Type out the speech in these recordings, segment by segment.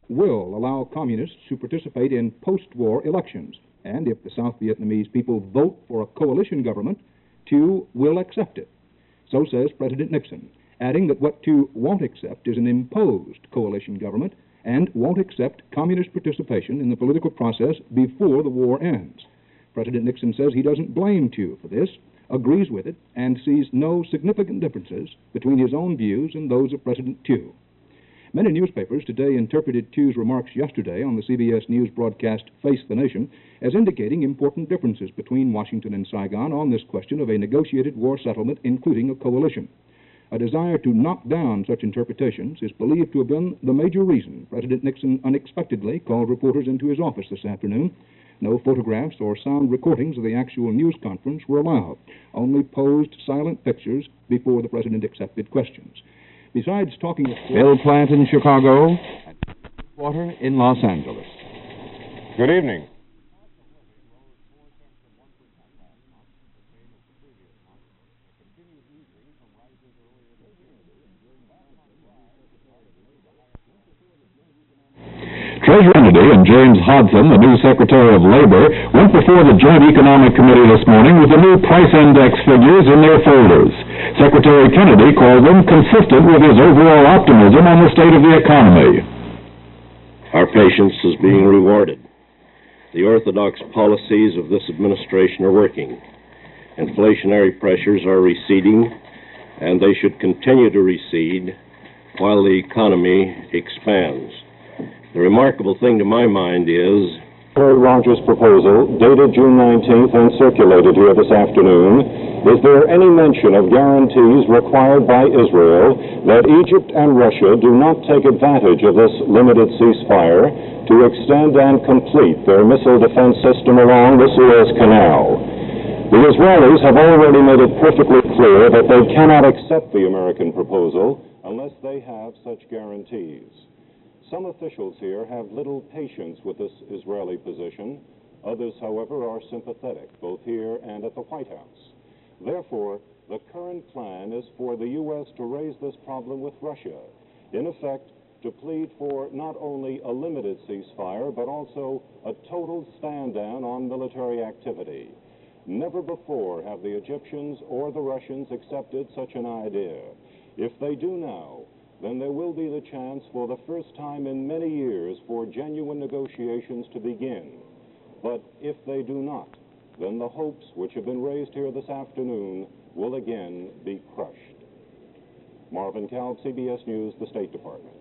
will allow communists to participate in post-war elections. And if the South Vietnamese people vote for a coalition government, Thieu will accept it. So says President Nixon, adding that what Thieu won't accept is an imposed coalition government and won't accept communist participation in the political process before the war ends. President Nixon says he doesn't blame Thieu for this, agrees with it, and sees no significant differences between his own views and those of President Thieu. Many newspapers today interpreted Thieu's remarks yesterday on the CBS News broadcast Face the Nation as indicating important differences between Washington and Saigon on this question of a negotiated war settlement, including a coalition. A desire to knock down such interpretations is believed to have been the major reason President Nixon unexpectedly called reporters into his office this afternoon. No photographs or sound recordings of the actual news conference were allowed, only posed silent pictures before the president accepted questions. Besides talking with Bill Plant in Chicago and Water in Los Angeles. Good evening. Treasurer Kennedy and James Hodson, the new Secretary of Labor, went before the Joint Economic Committee this morning with the new price index figures in their folders. Secretary Kennedy called them consistent with his overall optimism on the state of the economy. Our patience is being rewarded. The orthodox policies of this administration are working. Inflationary pressures are receding, and they should continue to recede while the economy expands. The remarkable thing to my mind is Secretary Rogers' proposal, dated June 19th and circulated here this afternoon, is there any mention of guarantees required by Israel that Egypt and Russia do not take advantage of this limited ceasefire to extend and complete their missile defense system along the Suez Canal? The Israelis have already made it perfectly clear that they cannot accept the American proposal unless they have such guarantees. Some officials here have little patience with this Israeli position. Others, however, are sympathetic, both here and at the White House. Therefore, the current plan is for the U.S. to raise this problem with Russia, in effect, to plead for not only a limited ceasefire, but also a total stand-down on military activity. Never before have the Egyptians or the Russians accepted such an idea. If they do now, then there will be the chance for the first time in many years for genuine negotiations to begin. But if they do not, then the hopes which have been raised here this afternoon will again be crushed. Marvin Kalb, CBS News, the State Department.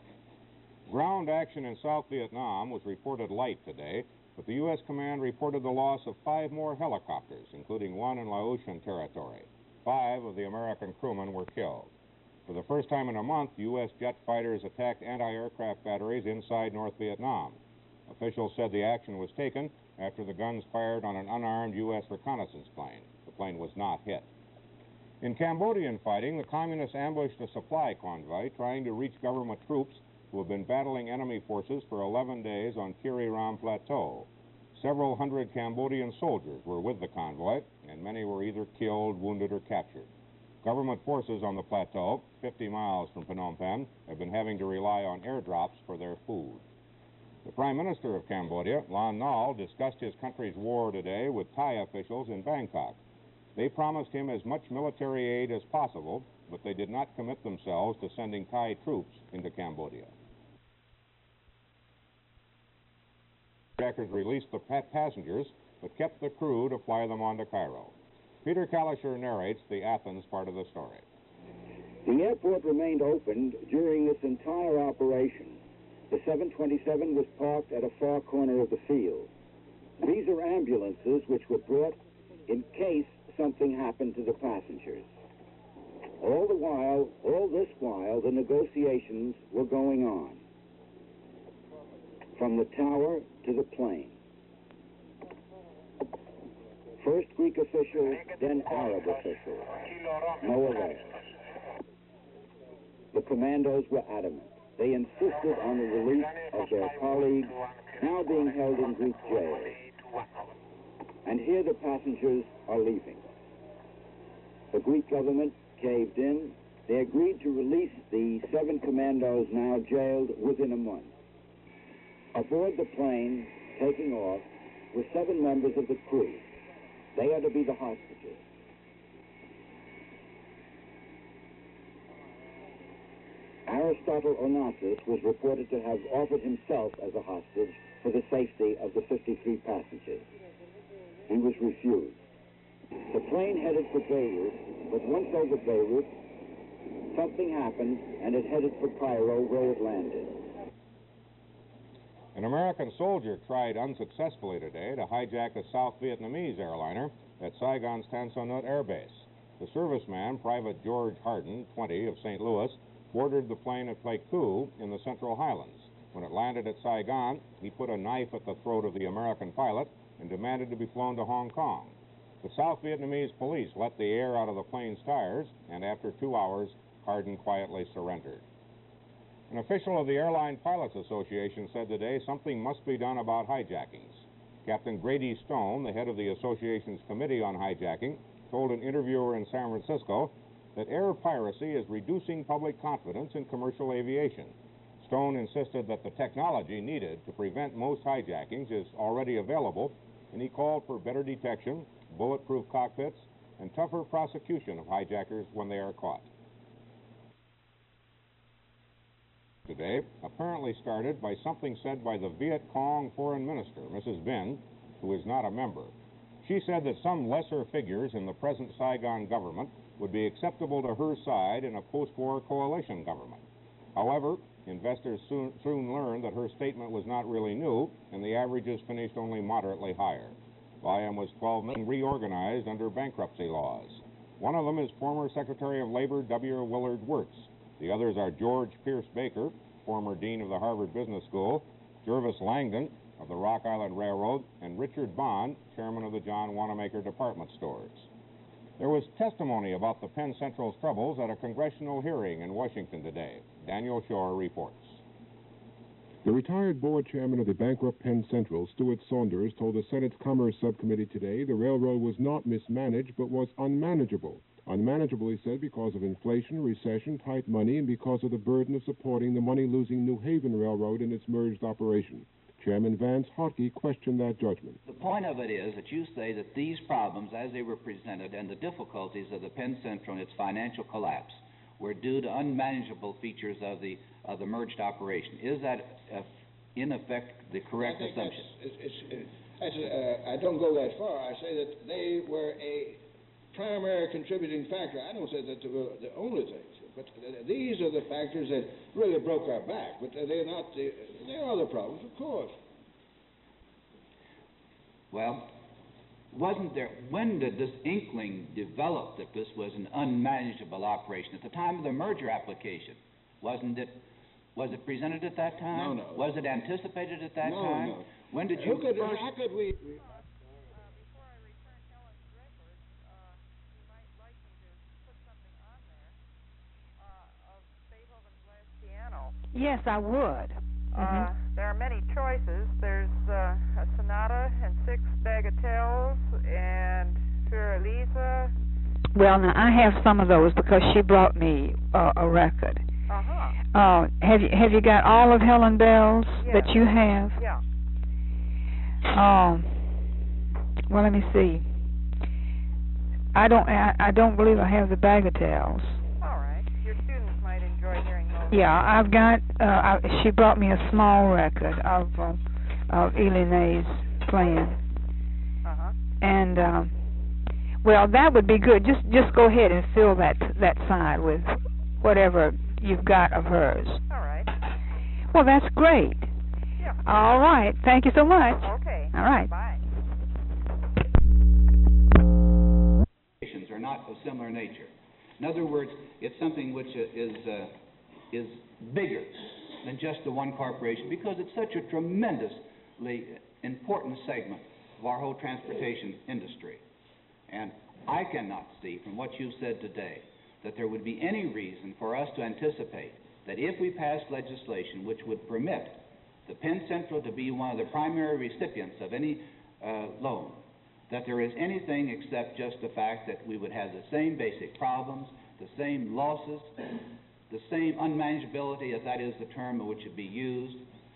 Ground action in South Vietnam was reported light today, but the U.S. command reported the loss of 5 more helicopters, including one in Laotian territory. 5 of the American crewmen were killed. For the first time in a month, U.S. jet fighters attacked anti-aircraft batteries inside North Vietnam. Officials said the action was taken after the guns fired on an unarmed U.S. reconnaissance plane. The plane was not hit. In Cambodian fighting, the communists ambushed a supply convoy trying to reach government troops who have been battling enemy forces for 11 days on Kiri Ram Plateau. Several hundred Cambodian soldiers were with the convoy, and many were either killed, wounded, or captured. Government forces on the plateau, 50 miles from Phnom Penh, have been having to rely on airdrops for their food. The Prime Minister of Cambodia, Lon Nol, discussed his country's war today with Thai officials in Bangkok. They promised him as much military aid as possible, but they did not commit themselves to sending Thai troops into Cambodia. Jackers released the passengers, but kept the crew to fly them on to Cairo. Peter Kalischer narrates the Athens part of the story. The airport remained open during this entire operation. The 727 was parked at a far corner of the field. These are ambulances which were brought in case something happened to the passengers. All this while, the negotiations were going on. From the tower to the plane. First Greek officials, then Arab officials. No arrest. The commandos were adamant. They insisted on the release of their colleagues, now being held in Greek jail. And here the passengers are leaving. The Greek government caved in. They agreed to release the 7 commandos now jailed within a month. Aboard the plane taking off were 7 members of the crew. They are to be the hostages. Aristotle Onassis was reported to have offered himself as a hostage for the safety of the 53 passengers. He was refused. The plane headed for Beirut, but once over Beirut, something happened and it headed for Cairo, where it landed. An American soldier tried unsuccessfully today to hijack a South Vietnamese airliner at Saigon's Tan Son Nhut Air Base. The serviceman, Private George Harden, 20, of St. Louis, boarded the plane at Pleiku in the Central Highlands. When it landed at Saigon, he put a knife at the throat of the American pilot and demanded to be flown to Hong Kong. The South Vietnamese police let the air out of the plane's tires, and after 2 hours, Harden quietly surrendered. An official of the Airline Pilots Association said today something must be done about hijackings. Captain Grady Stone, the head of the association's Committee on Hijacking, told an interviewer in San Francisco that air piracy is reducing public confidence in commercial aviation. Stone insisted that the technology needed to prevent most hijackings is already available, and he called for better detection, bulletproof cockpits, and tougher prosecution of hijackers when they are caught. Today apparently started by something said by the Viet Cong foreign minister, Mrs. Vinh, who is not a member. She said that some lesser figures in the present Saigon government would be acceptable to her side in a post-war coalition government. However, investors soon learned that her statement was not really new, and the averages finished only moderately higher. Volume was 12 million reorganized under bankruptcy laws. One of them is former Secretary of Labor W. Willard Wirtz. The others are George Pierce Baker, former dean of the Harvard Business School, Jervis Langdon of the Rock Island Railroad, and Richard Bond, chairman of the John Wanamaker Department Stores. There was testimony about the Penn Central's troubles at a congressional hearing in Washington today. Daniel Shore reports. The retired board chairman of the bankrupt Penn Central, Stuart Saunders, told the Senate's Commerce Subcommittee today the railroad was not mismanaged but was unmanageable. Unmanageable, he said, because of inflation, recession, tight money, and because of the burden of supporting the money-losing New Haven Railroad in its merged operation. Chairman Vance Hotke questioned that judgment. The point of it is that you say that these problems, as they were presented, and the difficulties of the Penn Central and its financial collapse were due to unmanageable features of the merged operation. Is that, in effect, the correct assumption? I don't go that far. I say that they were a primary contributing factor. I don't say that they were the only things, but these are the factors that really broke our back. But they're not. There are other problems, of course. Well, wasn't there? When did this inkling develop that this was an unmanageable operation? At the time of the merger application, wasn't it? Was it presented at that time? No. Was it anticipated at that time? No. When did you first? How could we? Before I return Helen's record, you might like me to put something on there of Beethoven's last piano. Yes, I would. There are many choices. There's a sonata and 6 bagatelles and Fiorelisa. Well, now I have some of those because she brought me a record. Have you got all of Helen Bell's that you have? Yeah. Well, let me see. I don't believe I have the bagatelles. All right. Your students might enjoy hearing those. Yeah, I've got. She brought me a small record of Eline's playing. And well, that would be good. Just go ahead and fill that side with whatever you've got of hers. All right. Well, that's great. Yeah. All right. Thank you so much. Okay. All right. Bye. Are not of similar nature. In other words, it's something which is bigger than just the one corporation because it's such a tremendously important segment of our whole transportation industry. And I cannot see from what you've said today that there would be any reason for us to anticipate that if we passed legislation which would permit the Penn Central to be one of the primary recipients of any loan, that there is anything except just the fact that we would have the same basic problems, the same losses, the same unmanageability, if that is the term which should be used,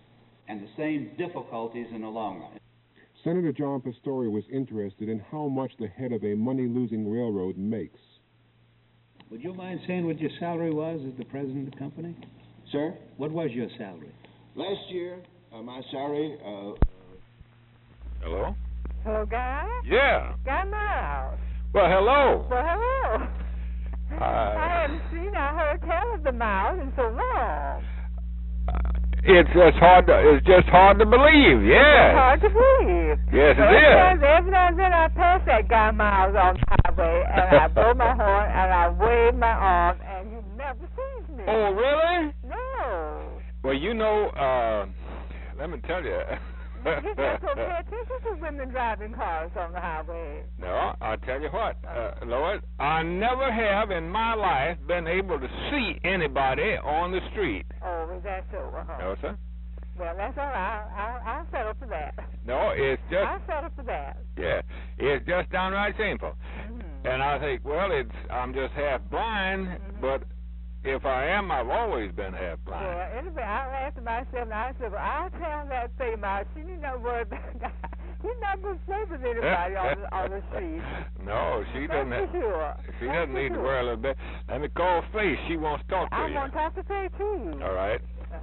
and the same difficulties in the long run. Senator John Pastori was interested in how much the head of a money-losing railroad makes. Would you mind saying what your salary was as the president of the company? Sir? What was your salary? Last year, my salary, Hello? Hello, Guy? Yeah. Guy Miles. Well, hello. Well, hello. I haven't seen or heard tell of the Miles in so long. It's just hard to believe. Yeah. It's hard to believe. Yes, it is. Every now and then I pass that Guy Miles on the highway, and I blow my horn, and I wave my arm, and you never sees me. Oh, really? No. Well, you know, let me tell you. You just don't pay attention to women driving cars on the highway. No, I'll tell you what, Lois, I never have in my life been able to see anybody on the street. Oh, is that so? No, sir. Well, that's all right. I'll settle for that. No, it's just... I'll settle for that. Yeah, it's just downright shameful. Mm-hmm. And I think, well, I'm just half blind, but if I am, I've always been half blind. Well, anyway, I laughed to myself and I said, well, I'll tell that thing, Miles. She need not worry about that. He's not going to play with anybody on the street. No, she doesn't. Sure. She doesn't need to worry a little bit. Let me call Faye. She wants to talk to you. I want to talk to Faye, too. All right.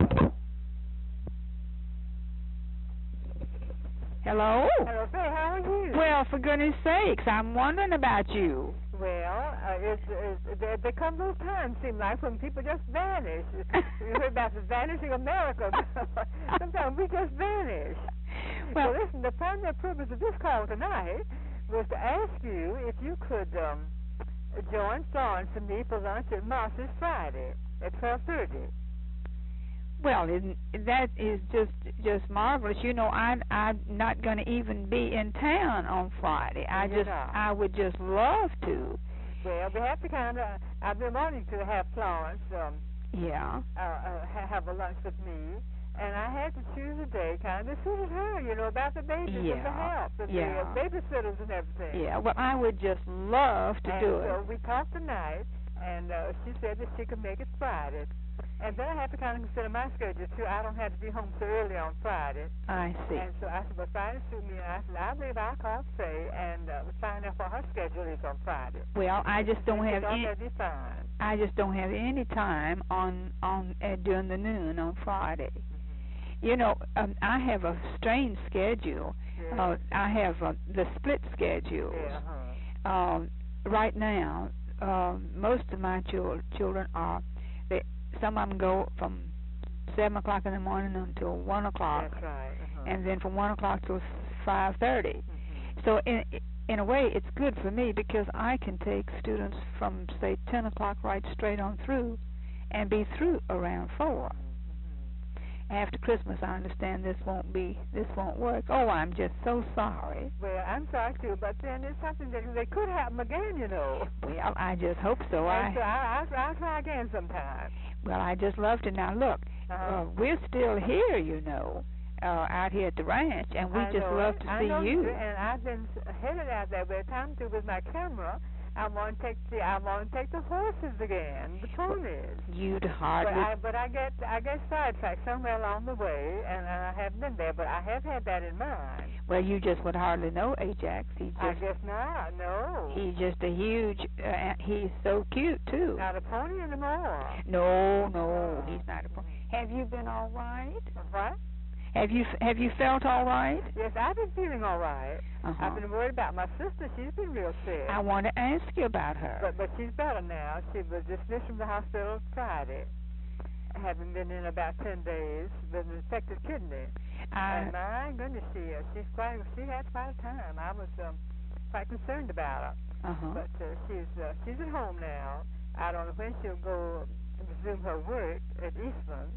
Hello? Hello, Faye. How are you? Well, for goodness sakes, I'm wondering about you. Well, there come those times, seem like, when people just vanish. You heard about the vanishing America. Sometimes we just vanish. Well, so listen, the primary purpose of this call tonight was to ask you if you could join Florence and me for lunch at Moss's Friday at 12:30. Well, that is just marvelous. You know, I'm not going to even be in town on Friday. I would just love to. Well, we have to kind of. I've been wanting to have Florence. Have a lunch with me, and I had to choose a day kind of suited her. You know, about the babies and the help and the babysitters and everything. Yeah. Well, I would just love to do it. So we talked tonight, and she said that she could make it Friday. And then I have to kind of consider my schedule, too. I don't have to be home so early on Friday. I see. And so I said, well, Friday suit me. And I said, I believe I'll call Faye and find out what her schedule is on Friday. Well, I just don't have any. That'd be fine. I just don't have any time on during the noon on Friday. Mm-hmm. You know, I have a strange schedule. Yeah. I have the split schedules. Yeah, right now, most of my children are. Some of them go from 7 o'clock in the morning until 1 o'clock. That's right. And then from 1 o'clock till 5:30. So in a way, it's good for me because I can take students from, say, 10 o'clock right straight on through and be through around 4. After Christmas, I understand this won't work. Oh, I'm just so sorry. Well, I'm sorry, too, but then it's something that could happen again, you know. Well, I just hope so. So I'll try again sometime. Well, I just love to. Now, look, we're still here, you know, out here at the ranch, and we just love to see you. And I've been headed out there by the time through with my camera. I want to take the horses again, the ponies. You'd hardly. But I get sidetracked somewhere along the way, and I haven't been there. But I have had that in mind. Well, you just would hardly know Ajax. I guess not. No. He's just a huge. He's so cute too. Not a pony anymore. No, he's not a pony. Have you been all right? What? Have you felt all right? Yes, I've been feeling all right. I've been worried about my sister. She's been real sick. I want to ask you about her. But she's better now. She was dismissed from the hospital Friday, having been in about 10 days with an infected kidney. And my goodness, she had quite a time. I was quite concerned about her. But she's at home now. I don't know when she'll go resume her work at Eastman.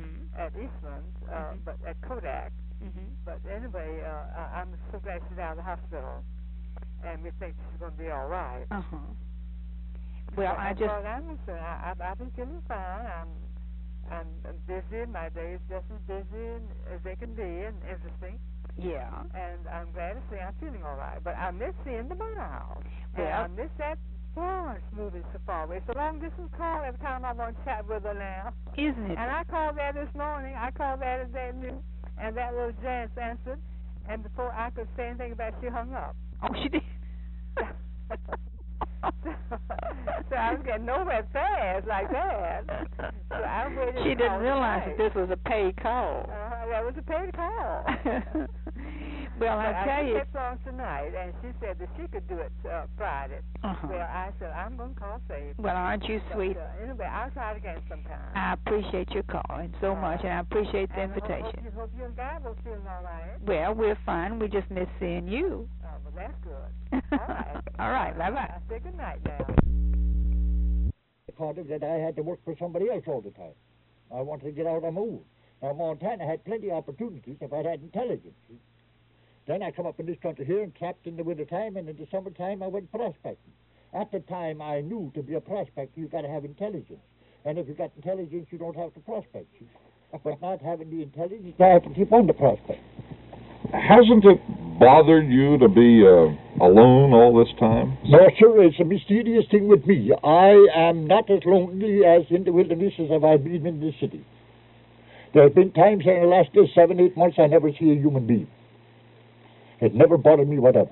But at Kodak. But anyway, I'm so glad she's out of the hospital, and we think she's going to be all right. Well, I've been feeling fine. I'm busy. My days just as busy as they can be, and interesting. Yeah. And I'm glad to say I'm feeling all right. But I miss seeing the Miles. Well, and I miss that Florence moving so far away. It's a long distance call every time I want to chat with her now. Isn't it? And I called there this morning. I called there today, And that little Janice answered, and before I could say anything about it, she hung up. Oh, she did. So I was getting nowhere fast like that. So I waited. She didn't realize that this was a paid call. That was a paid call. Well, I tell you. I kept on tonight, and she said that she could do it Friday. Well, I said, I'm going to call Save. Well, aren't you sweet? Anyway, I'll try it again sometime. I appreciate your calling so much, and I appreciate the invitation. I hope you and God will feel all right. Well, we're fine. We just miss seeing you. Oh, well, that's good. All right. All right, bye-bye. I say good night now. I thought that I had to work for somebody else all the time. I wanted to get out and move. Now, Montana had plenty of opportunities if I had intelligence. Then I come up in this country here and trapped in the winter time, and in the summertime I went prospecting. At the time, I knew to be a prospector, you got to have intelligence. And if you got intelligence, you don't have to prospect. But not having the intelligence, I have to keep on the prospect. Hasn't it bothered you to be alone all this time? No, sir, it's a mysterious thing with me. I am not as lonely as in the wilderness as I've been in the city. There have been times in the last 7, 8 months I never see a human being. It never bothered me whatever.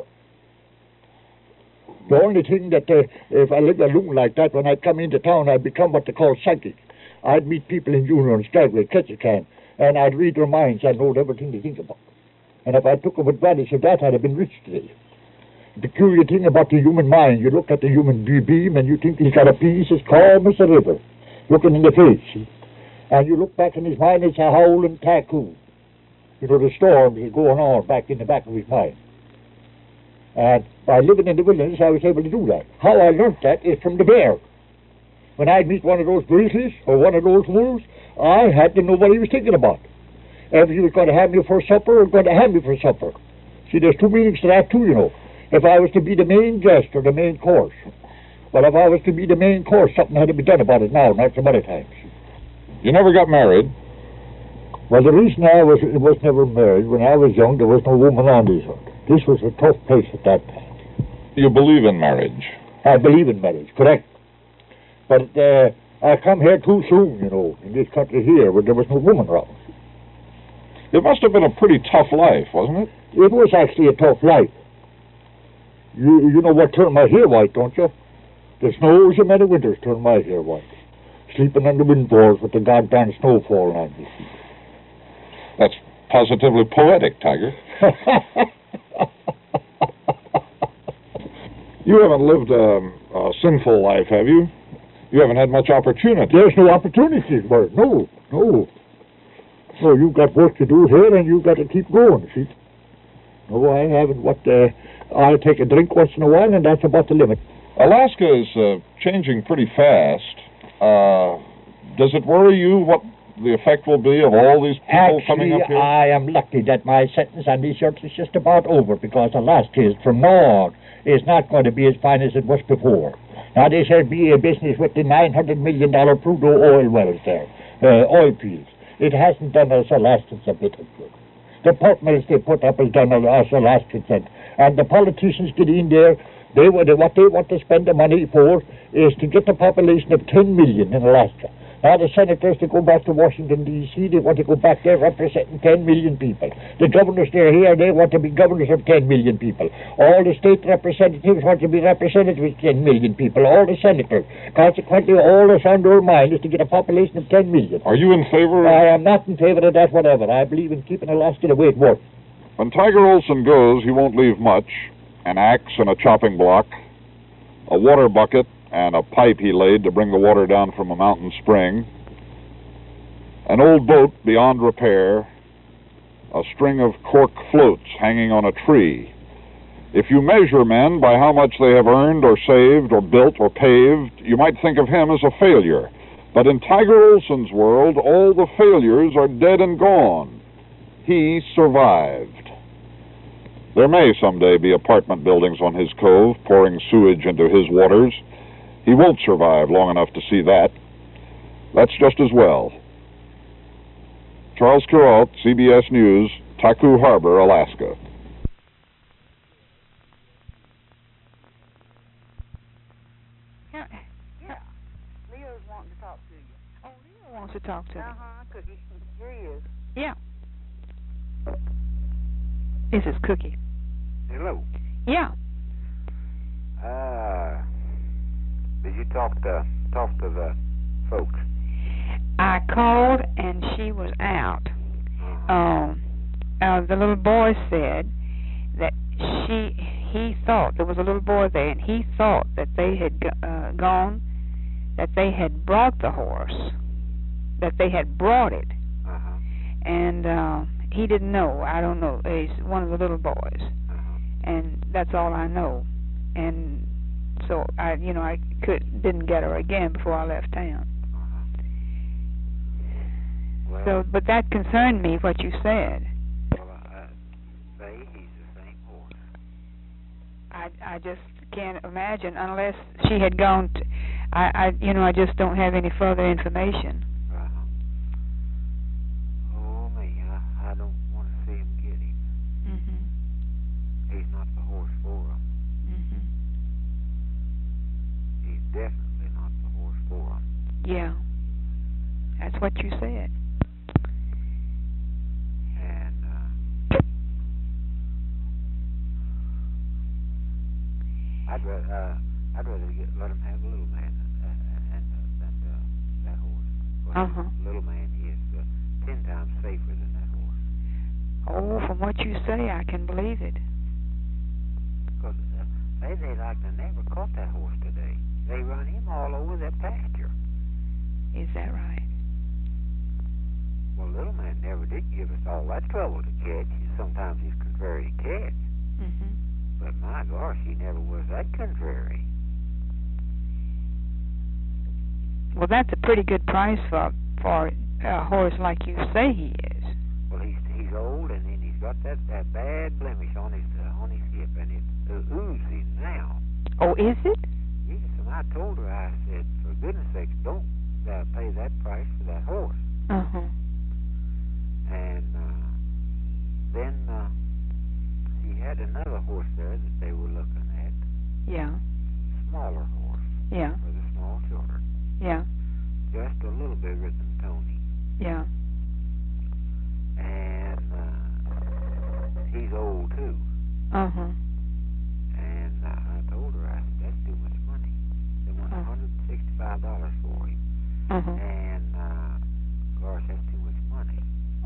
The only thing that if I live alone like that, when I come into town, I become what they call psychic. I'd meet people in Union and Skagway, Ketchikan, and I'd read their minds. I'd know everything they think about. And if I took advantage of that, I'd have been rich today. The peculiar thing about the human mind, you look at the human beam and you think he's got a peace as calm as a river, looking in the face. See? And you look back in his mind, it's a howling typhoon. You know, the storm is going on back in the back of his mind. And by living in the wilderness, I was able to do that. How I learned that is from the bear. When I'd meet one of those grizzlies or one of those wolves, I had to know what he was thinking about. If he was going to have me for supper or going to have me for supper. See, there's two meanings to that too, you know. If I was to be the main guest or the main course. Well, if I was to be the main course, something had to be done about it now, not some other times. You never got married? Well, the reason I was never married, when I was young, there was no woman on this earth. This was a tough place at that time. You believe in marriage? I believe in marriage, correct. But I come here too soon, you know, in this country here, where there was no woman around. It must have been a pretty tough life, wasn't it? It was actually a tough life. You know what turned my hair white, don't you? The snows and many winters turned my hair white. Sleeping on the windfalls with the goddamn snow falling on me. That's positively poetic, Tiger. You haven't lived a sinful life, have you? You haven't had much opportunity. There's no opportunities, Bert. No. So you've got work to do here, and you've got to keep going, see? No, I haven't. I'll take a drink once in a while, and that's about the limit. Alaska is changing pretty fast. Does it worry you what the effect will be of all these people coming up here? I am lucky that my sentence on this earth is just about over, because Alaska is, from now on, is not going to be as fine as it was before. Now, they shall be a business with the $900 million Prudhoe oil wells there, oil fields. It hasn't done us Alaskans a bit of good. The pulp mills they put up has done us Alaskans, and the politicians get in there. What they want to spend the money for is to get the population of 10 million in Alaska. Now, the senators, they go back to Washington, D.C., they want to go back there representing 10 million people. The governors, they're here, they want to be governors of 10 million people. All the state representatives want to be representatives of 10 million people, all the senators. Consequently, all that's on their mind is to get a population of 10 million. Are you in favor of... I am not in favor of that whatever. I believe in keeping Alaska the way it was. When Tiger Olson goes, he won't leave much. An axe and a chopping block, a water bucket, and a pipe he laid to bring the water down from a mountain spring, an old boat beyond repair, a string of cork floats hanging on a tree. If you measure men by how much they have earned or saved or built or paved, you might think of him as a failure. But in Tiger Olson's world, all the failures are dead and gone. He survived. There may someday be apartment buildings on his cove pouring sewage into his waters. He won't survive long enough to see that. That's just as well. Charles Kuralt, CBS News, Taku Harbor, Alaska. Yeah. Leo's wanting to talk to you. Oh, Leo wants to talk to me. Because here he is. Yeah. This is Cookie. Hello. Yeah. Did you talk to the folks? I called and she was out. The little boy said that he thought there was a little boy there, and he thought that they had gone, that they had brought the horse, that they had brought it, and he didn't know. I don't know. He's one of the little boys, and that's all I know. And so I didn't get her again before I left town. Well, so, but that concerned me what you said. Well, he's the same horse. I just can't imagine unless she had gone to, I just don't have any further information. Oh me, I don't want to see him get him. He's not the horse for him. He's definitely not the horse for him. Yeah, that's what you said. I'd rather let him have the little man than that horse. Well, little man is 10 times safer than that horse. Oh, from what you say, I can believe it. Because they like to never caught that horse today. They run him all over that pasture. Is that right? Well, little man never did give us all that trouble to catch. Sometimes he's contrary to catch. But my gosh, he never was that contrary. Well, that's a pretty good price for a horse like you say he is. Well, he's old, and then he's got that bad blemish on his hip, and it's oozing now. Oh, is it? Yes, and I told her, I said, for goodness sakes, don't pay that price for that horse. And then he had another horse there that they were looking at. Yeah. Smaller horse. Yeah. For the small children. Yeah. Just a little bigger than Tony. Yeah. And he's old too. And I told her, I said, that's too much money. They want $165 for him. And gosh, that's too much money.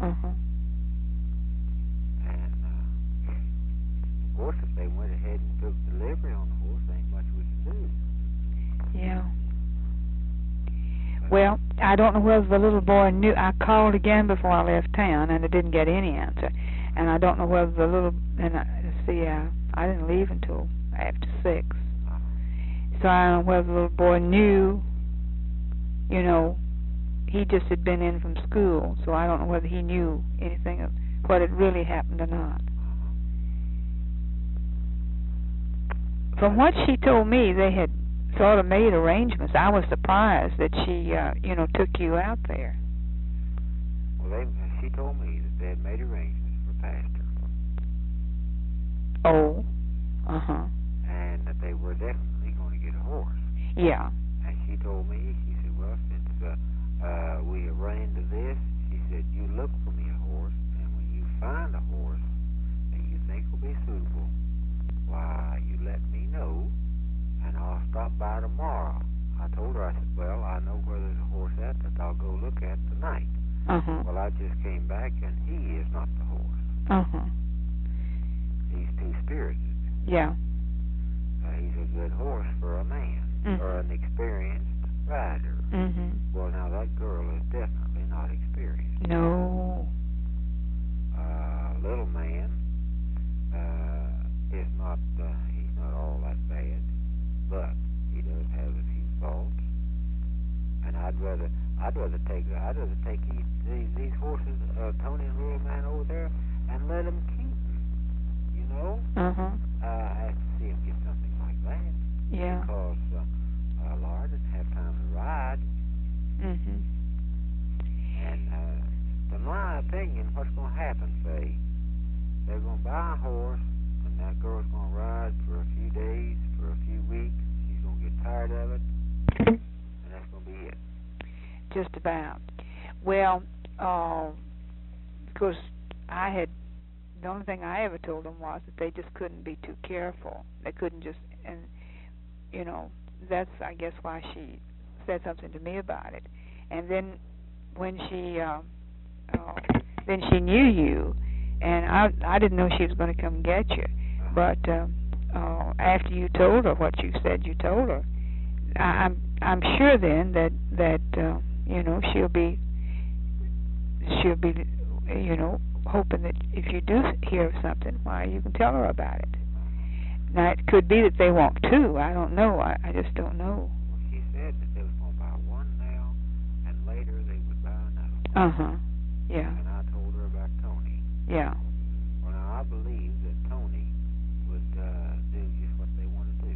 And of course, if they went ahead and took delivery on the horse, there ain't much we can do. Yeah. Well, I don't know whether the little boy knew. I called again before I left town, and I didn't get any answer. And I don't know whether the little, I didn't leave until after 6. So I don't know whether the little boy knew, he just had been in from school, so I don't know whether he knew anything of what had really happened or not. From what she told me, they had sort of made arrangements. I was surprised that she, took you out there. Well, she told me that they had made arrangements for pasture. Oh. And that they were definitely going to get a horse. Yeah. And she told me, she said, well, since we have run into this, she said, you look for me a horse, and when you find a horse that you think will be suitable, why, you let me know, and I'll stop by tomorrow. I told her, I said, well, I know where there's a horse at that I'll go look at tonight. Well, I just came back, and he is not the horse. He's two-spirited. Yeah. He's a good horse for a man, or an experienced rider. Well, now, that girl is definitely not experienced. No. Little man is not, he's not all that bad, but he does have a few faults. And I'd rather take these horses, Tony and little man over there, and let them keep them. I have to see him get something like that. Yeah. Because Laura didn't have time to ride. And to my opinion, what's going to happen, say, they're going to buy a horse, and that girl's going to ride for a few days, for a few weeks. She's going to get tired of it, and that's going to be it. Just about. Well, because I had the only thing I ever told them was that they just couldn't be too careful. They couldn't just, and you know, that's I guess why she said something to me about it. And then when then she knew you, and I didn't know she was going to come get you, but after you told her what you said you told her, I'm sure then that you know, she'll be you know, hoping that if you do hear of something, why, you can tell her about it. Now, it could be that they won't too. I don't know. I just don't know. Well, she said that they was going to buy one now, and later they would buy another. Uh-huh. Yeah. And I told her about Tony. Yeah. Well, now, I believe that Tony would do just what they want to do.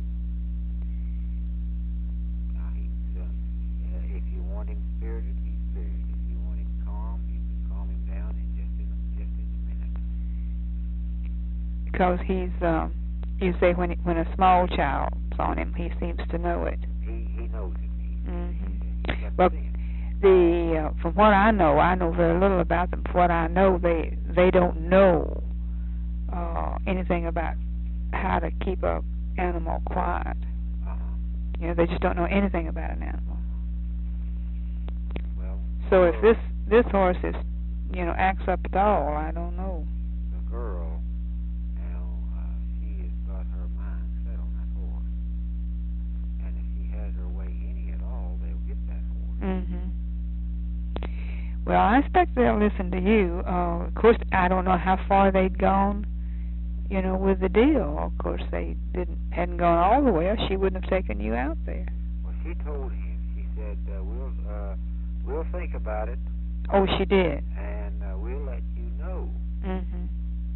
Now, if you want him spirited, he's spirited. If you want him calm, you can calm him down in just in a minute. Because he's, you say when a small child's on him, he seems to know it. He knows it. Well, from what I know very little about them. From what I know, they don't know anything about how to keep a animal quiet. You know, they just don't know anything about an animal. Well, so if this horse is, you know, acts up at all, I don't know. The girl, she has got her mind set on that horse, and if she has her way any at all, they'll get that horse. Mm-hmm. Well, I expect they'll listen to you. Of course, I don't know how far they'd gone, you know, with the deal. Of course, they hadn't gone all the way, or she wouldn't have taken you out there. Well, she told him. She said, "We'll think about it." Oh, she did. And we'll let you know. Mm-hmm.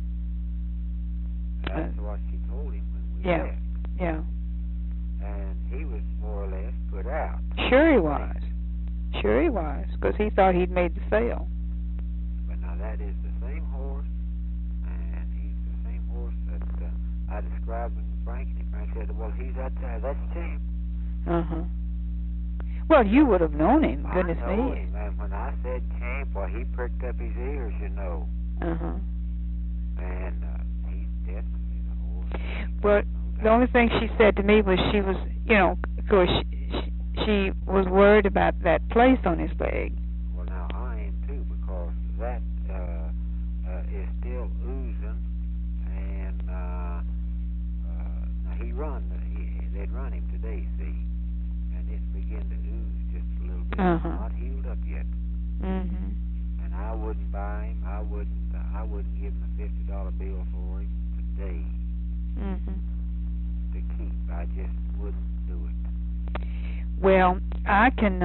That's what she told him when we left. Yeah. And he was more or less put out. Sure he was. Sure he was, because he thought he'd made the sale. But now that is the same horse, and he's the same horse that I described him to Frank, and Frank said, "Well, he's that's Champ." Uh-huh. Well, you would have known him, goodness I know me. him, and when I said Champ, well, he pricked up his ears, you know. Uh-huh. And he's definitely the horse. Well, the only thing she said to me was she was, you know, of course, she was worried about that place on his leg. Well, now I am too, because that is still oozing, and now they'd run him today, see, and it's beginning to ooze just a little bit. Uh-huh. Not healed up yet. Mm-hmm. And I wouldn't buy him. I wouldn't give him a $50 bill for him today. Mm-hmm. To keep. I just wouldn't do it. Well, I can,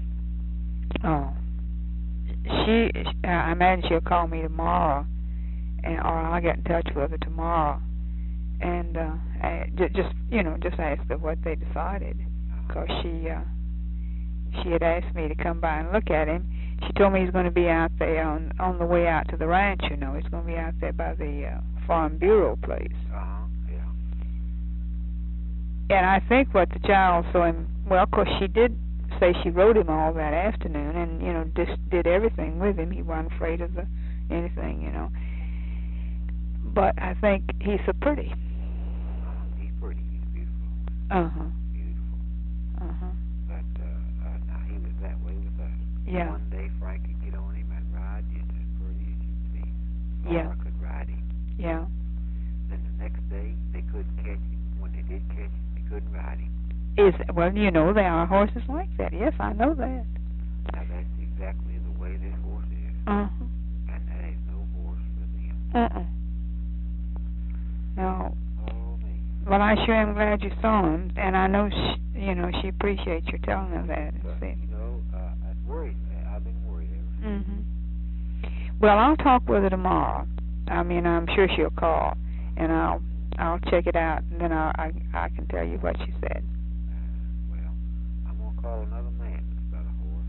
I imagine she'll call me tomorrow, or I'll get in touch with her tomorrow, and just ask her what they decided, because she had asked me to come by and look at him. She told me he's going to be out there on the way out to the ranch. You know, he's going to be out there by the Farm Bureau place. Yeah. And I think what the child saw him. Well, of course, she did say she rode him all that afternoon, and you know, just did everything with him. He wasn't afraid of anything, you know. But I think he's so pretty. He's pretty. He's beautiful. Beautiful. But now he was that way with us. Yeah. One day Frank could get on him and ride just as pretty as you'd see. Laura could ride him. Yeah. Then the next day they couldn't catch him. When they did catch him, they couldn't ride him. Well, you know, there are horses like that. Yes, I know that. Now that's exactly the way this horse is. And that ain't no horse for them. No. Oh, me. Well, I sure am glad you saw him, and I know she appreciates your telling her that. You know, I've worried. I've been worried ever since. Well, I'll talk with her tomorrow. I mean, I'm sure she'll call, and I'll check it out, and then I can tell you what she said. Well, I'm gonna call another man that's got a horse.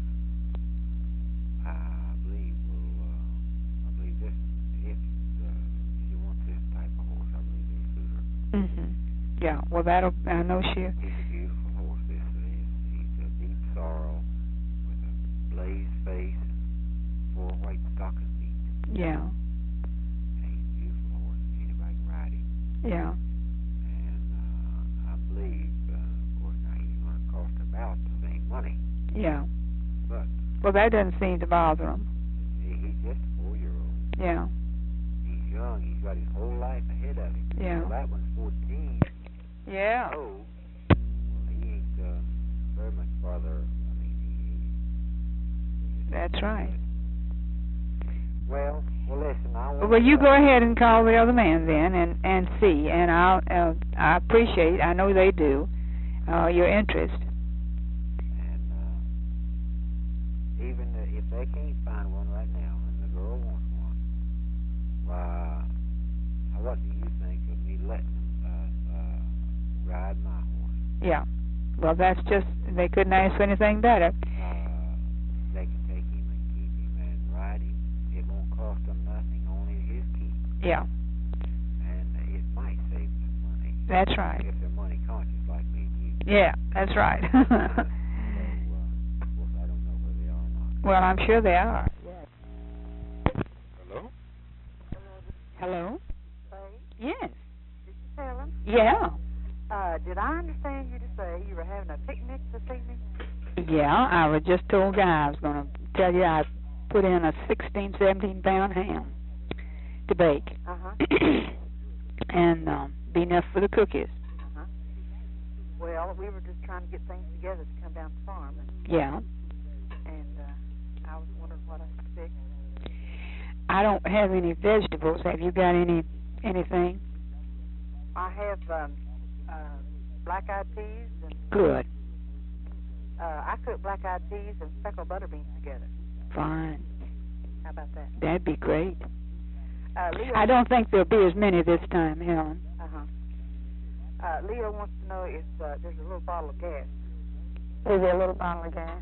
I believe this. If she wants this type of horse, I believe it'll suit her. Yeah. Well, I know she. He's a beautiful horse. This is. He's a deep sorrel with a blazed face and 4 white stocking feet. Yeah. And he's a beautiful Yeah. And I believe, of course, now he's going to cost about the same money. Yeah. But well, that doesn't seem to bother him. he's just a 4-year-old. Yeah. He's young. He's got his whole life ahead of him. Yeah. Well, that one's 14. Yeah. Oh. Well, he ain't very much farther. I mean, That's right. Well, listen, well, you go ahead and call the other man then and see, and I appreciate, I know they do, your interest. And even if they can't find one right now, and the girl wants one, why, what do you think of me letting ride my horse? Yeah. Well, that's just, they couldn't ask for anything better. They can take him and keep him and ride him. It won't cost them nothing, only his keep. Yeah. And it might save them money. That's right. If they're money conscious like me and you. Yeah, that's right. So, of course, I don't know where they are or not. Well, I'm sure they are. Hello? Hello? Yes. This is Helen. Yeah. Did I understand you to say you were having a picnic this evening? Yeah, I was just told Guy I was going to tell you I put in a 16, 17-pound ham to bake. And be enough for the cookies. Well, we were just trying to get things together to come down to the farm. Yeah. And I was wondering what I could fix. I don't have any vegetables. Have you got anything? I have black-eyed peas and... Good. I cook black-eyed peas and speckled butter beans together. Fine. How about that? That'd be great. Leo, I don't think there'll be as many this time, Helen. Leo wants to know if there's a little bottle of gas. Is there a little bottle of gas?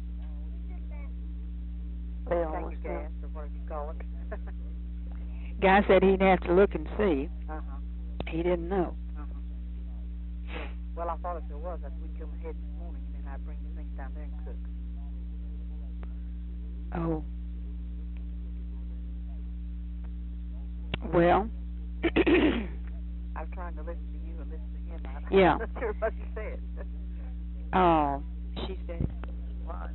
Leo Tank wants of to gas, or whatever you call it. Guy said he'd have to look and see. He didn't know. Well, I thought if there was, we'd come ahead this morning, and then I'd bring the things down there and cook. Oh. Well. I was trying to listen to you and listen to him. Yeah. I'm not sure what you said. Oh, she said. What?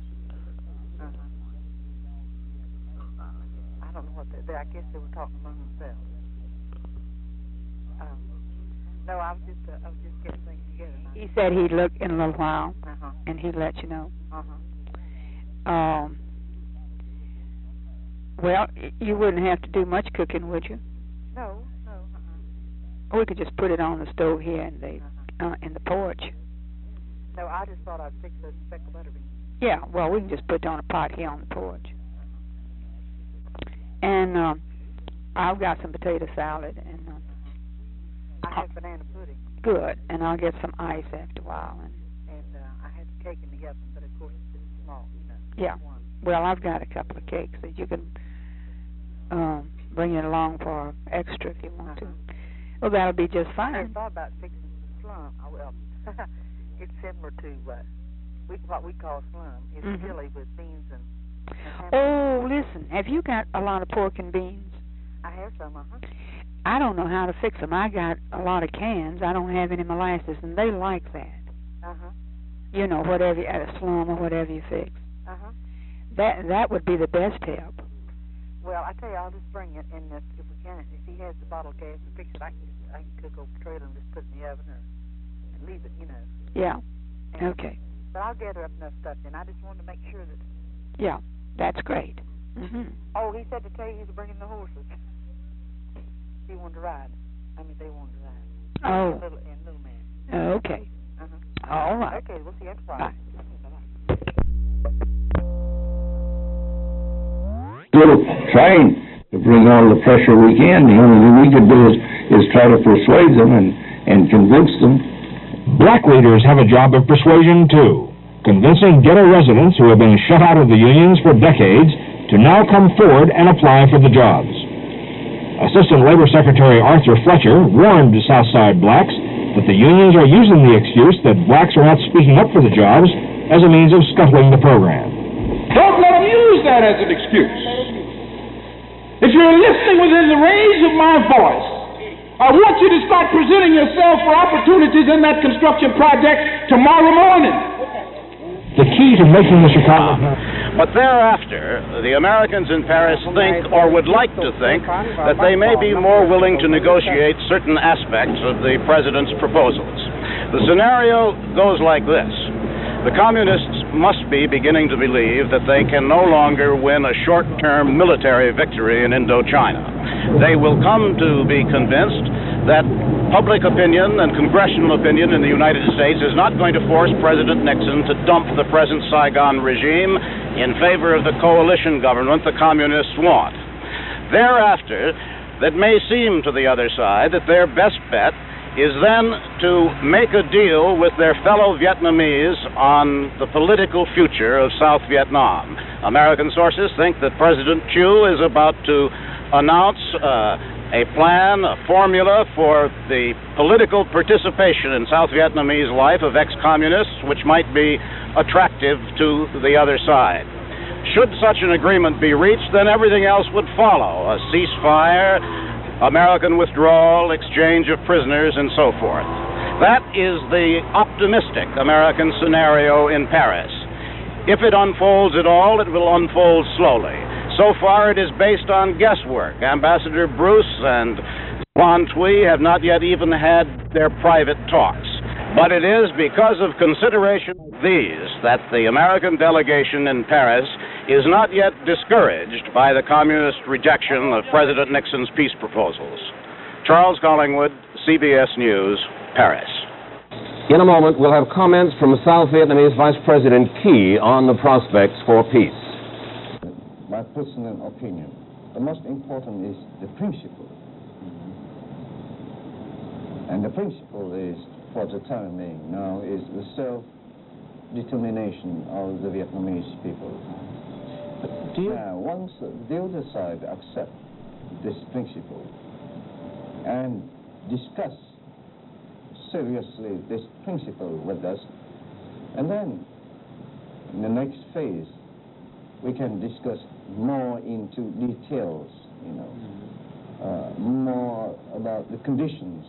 I don't know what they. I guess they were talking among themselves. No, I was just getting things together. He said he'd look in a little while, and he'd let you know. Well, you wouldn't have to do much cooking, would you? No. We could just put it on the stove here in the porch. No, I just thought I'd fix those speckled butter beans. Yeah, well, we can just put it on a pot here on the porch. And I've got some potato salad, and I have banana pudding. Good, and I'll get some ice after a while. And I have the cake in the oven, but of course it's just small, Yeah. Well, I've got a couple of cakes that you can bring it along for extra if you want to. Well, that'll be just fine. I thought about fixing some slum. Well, it's similar to what we call slum. It's chili with beans and oh, listen, have you got a lot of pork and beans? I have some, I don't know how to fix them. I got a lot of cans. I don't have any molasses, and they like that. You know, whatever, a slum or whatever you fix. That would be the best help. Well, I tell you, I'll just bring it, and if we can, if he has the bottle of gas to fix it, I can cook over the trailer and just put it in the oven and leave it, Yeah. Okay. But I'll gather up enough stuff, and I just wanted to make sure that. Yeah, that's great. Oh, he said to tell you he's bringing the horses. He wanted to ride. They wanted to ride. Oh. And little man. Okay. All right. Okay, we'll see you tomorrow. Bye. Little trying to bring all the pressure we can. The only thing we could do is try to persuade them and convince them. Black leaders have a job of persuasion, too, convincing ghetto residents who have been shut out of the unions for decades to now come forward and apply for the jobs. Assistant Labor Secretary Arthur Fletcher warned Southside blacks that the unions are using the excuse that blacks are not speaking up for the jobs as a means of scuttling the program. Don't let them use that as an excuse. If you're listening within the range of my voice, I want you to start presenting yourself for opportunities in that construction project tomorrow morning. The key to making the Chicago... But thereafter, the Americans in Paris think, or would like to think, that they may be more willing to negotiate certain aspects of the president's proposals. The scenario goes like this. The communists must be beginning to believe that they can no longer win a short-term military victory in Indochina. They will come to be convinced that public opinion and congressional opinion in the United States is not going to force President Nixon to dump the present Saigon regime in favor of the coalition government the communists want. Thereafter, that may seem to the other side that their best bet is then to make a deal with their fellow Vietnamese on the political future of South Vietnam. American sources think that President Thieu is about to announce a plan, a formula for the political participation in South Vietnamese life of ex-communists, which might be attractive to the other side. Should such an agreement be reached, then everything else would follow: a ceasefire, American withdrawal, exchange of prisoners, and so forth. That is the optimistic American scenario in Paris. If it unfolds at all, it will unfold slowly. So far, it is based on guesswork. Ambassador Bruce and Van Thuy have not yet even had their private talks. But it is because of consideration like these that the American delegation in Paris is not yet discouraged by the communist rejection of President Nixon's peace proposals. Charles Collingwood, CBS News, Paris. In a moment, we'll have comments from South Vietnamese Vice President Key on the prospects for peace. My personal opinion, the most important is the principle. And the principle is, for the time being now, is the self-determination of the Vietnamese people. Now, once the other side accept this principle and discuss seriously this principle with us, and then in the next phase we can discuss more into details, more about the conditions.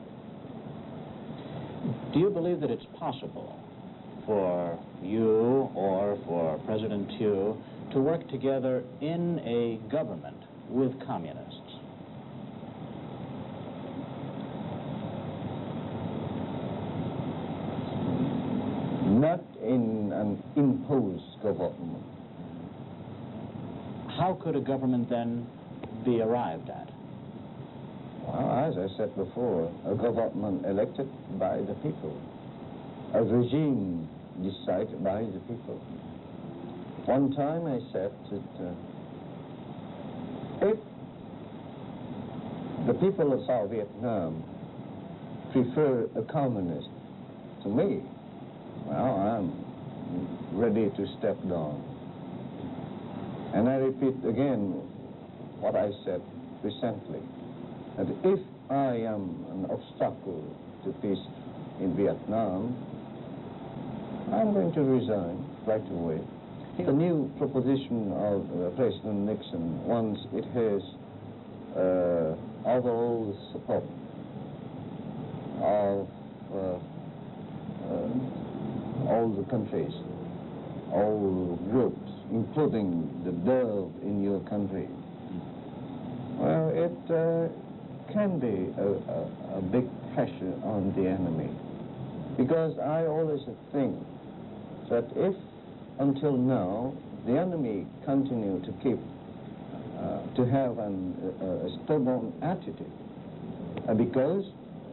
Do you believe that it's possible for you or for President Thieu to work together in a government with communists? Not in an imposed government. How could a government then be arrived at? Well, as I said before, a government elected by the people, a regime decided by the people. One time I said that if the people of South Vietnam prefer a communist to me, well, I'm ready to step down. And I repeat again what I said recently, that if I am an obstacle to peace in Vietnam, I'm going to resign right away. The new proposition of President Nixon, once it has overall support of all the countries, all groups, including the Dove in your country, well, it can be a big pressure on the enemy. Because I always think that if, until now, the enemy continue to keep, to have a stubborn attitude, because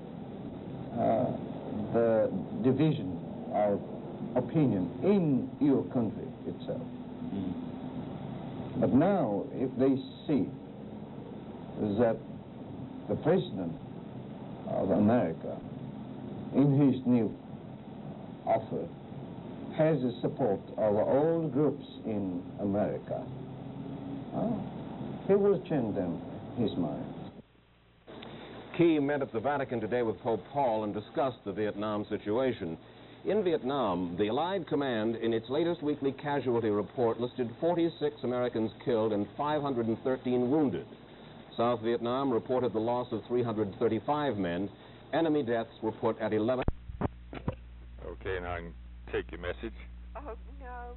the division of opinion in your country itself. But now, if they see that the President of America, in his new offer, has the support of all groups in America, he will change his mind. Key met at the Vatican today with Pope Paul and discussed the Vietnam situation. In Vietnam, the Allied Command, in its latest weekly casualty report, listed 46 Americans killed and 513 wounded. South Vietnam reported the loss of 335 men. Enemy deaths were put at 11. Okay, now I can take your message. Oh, no.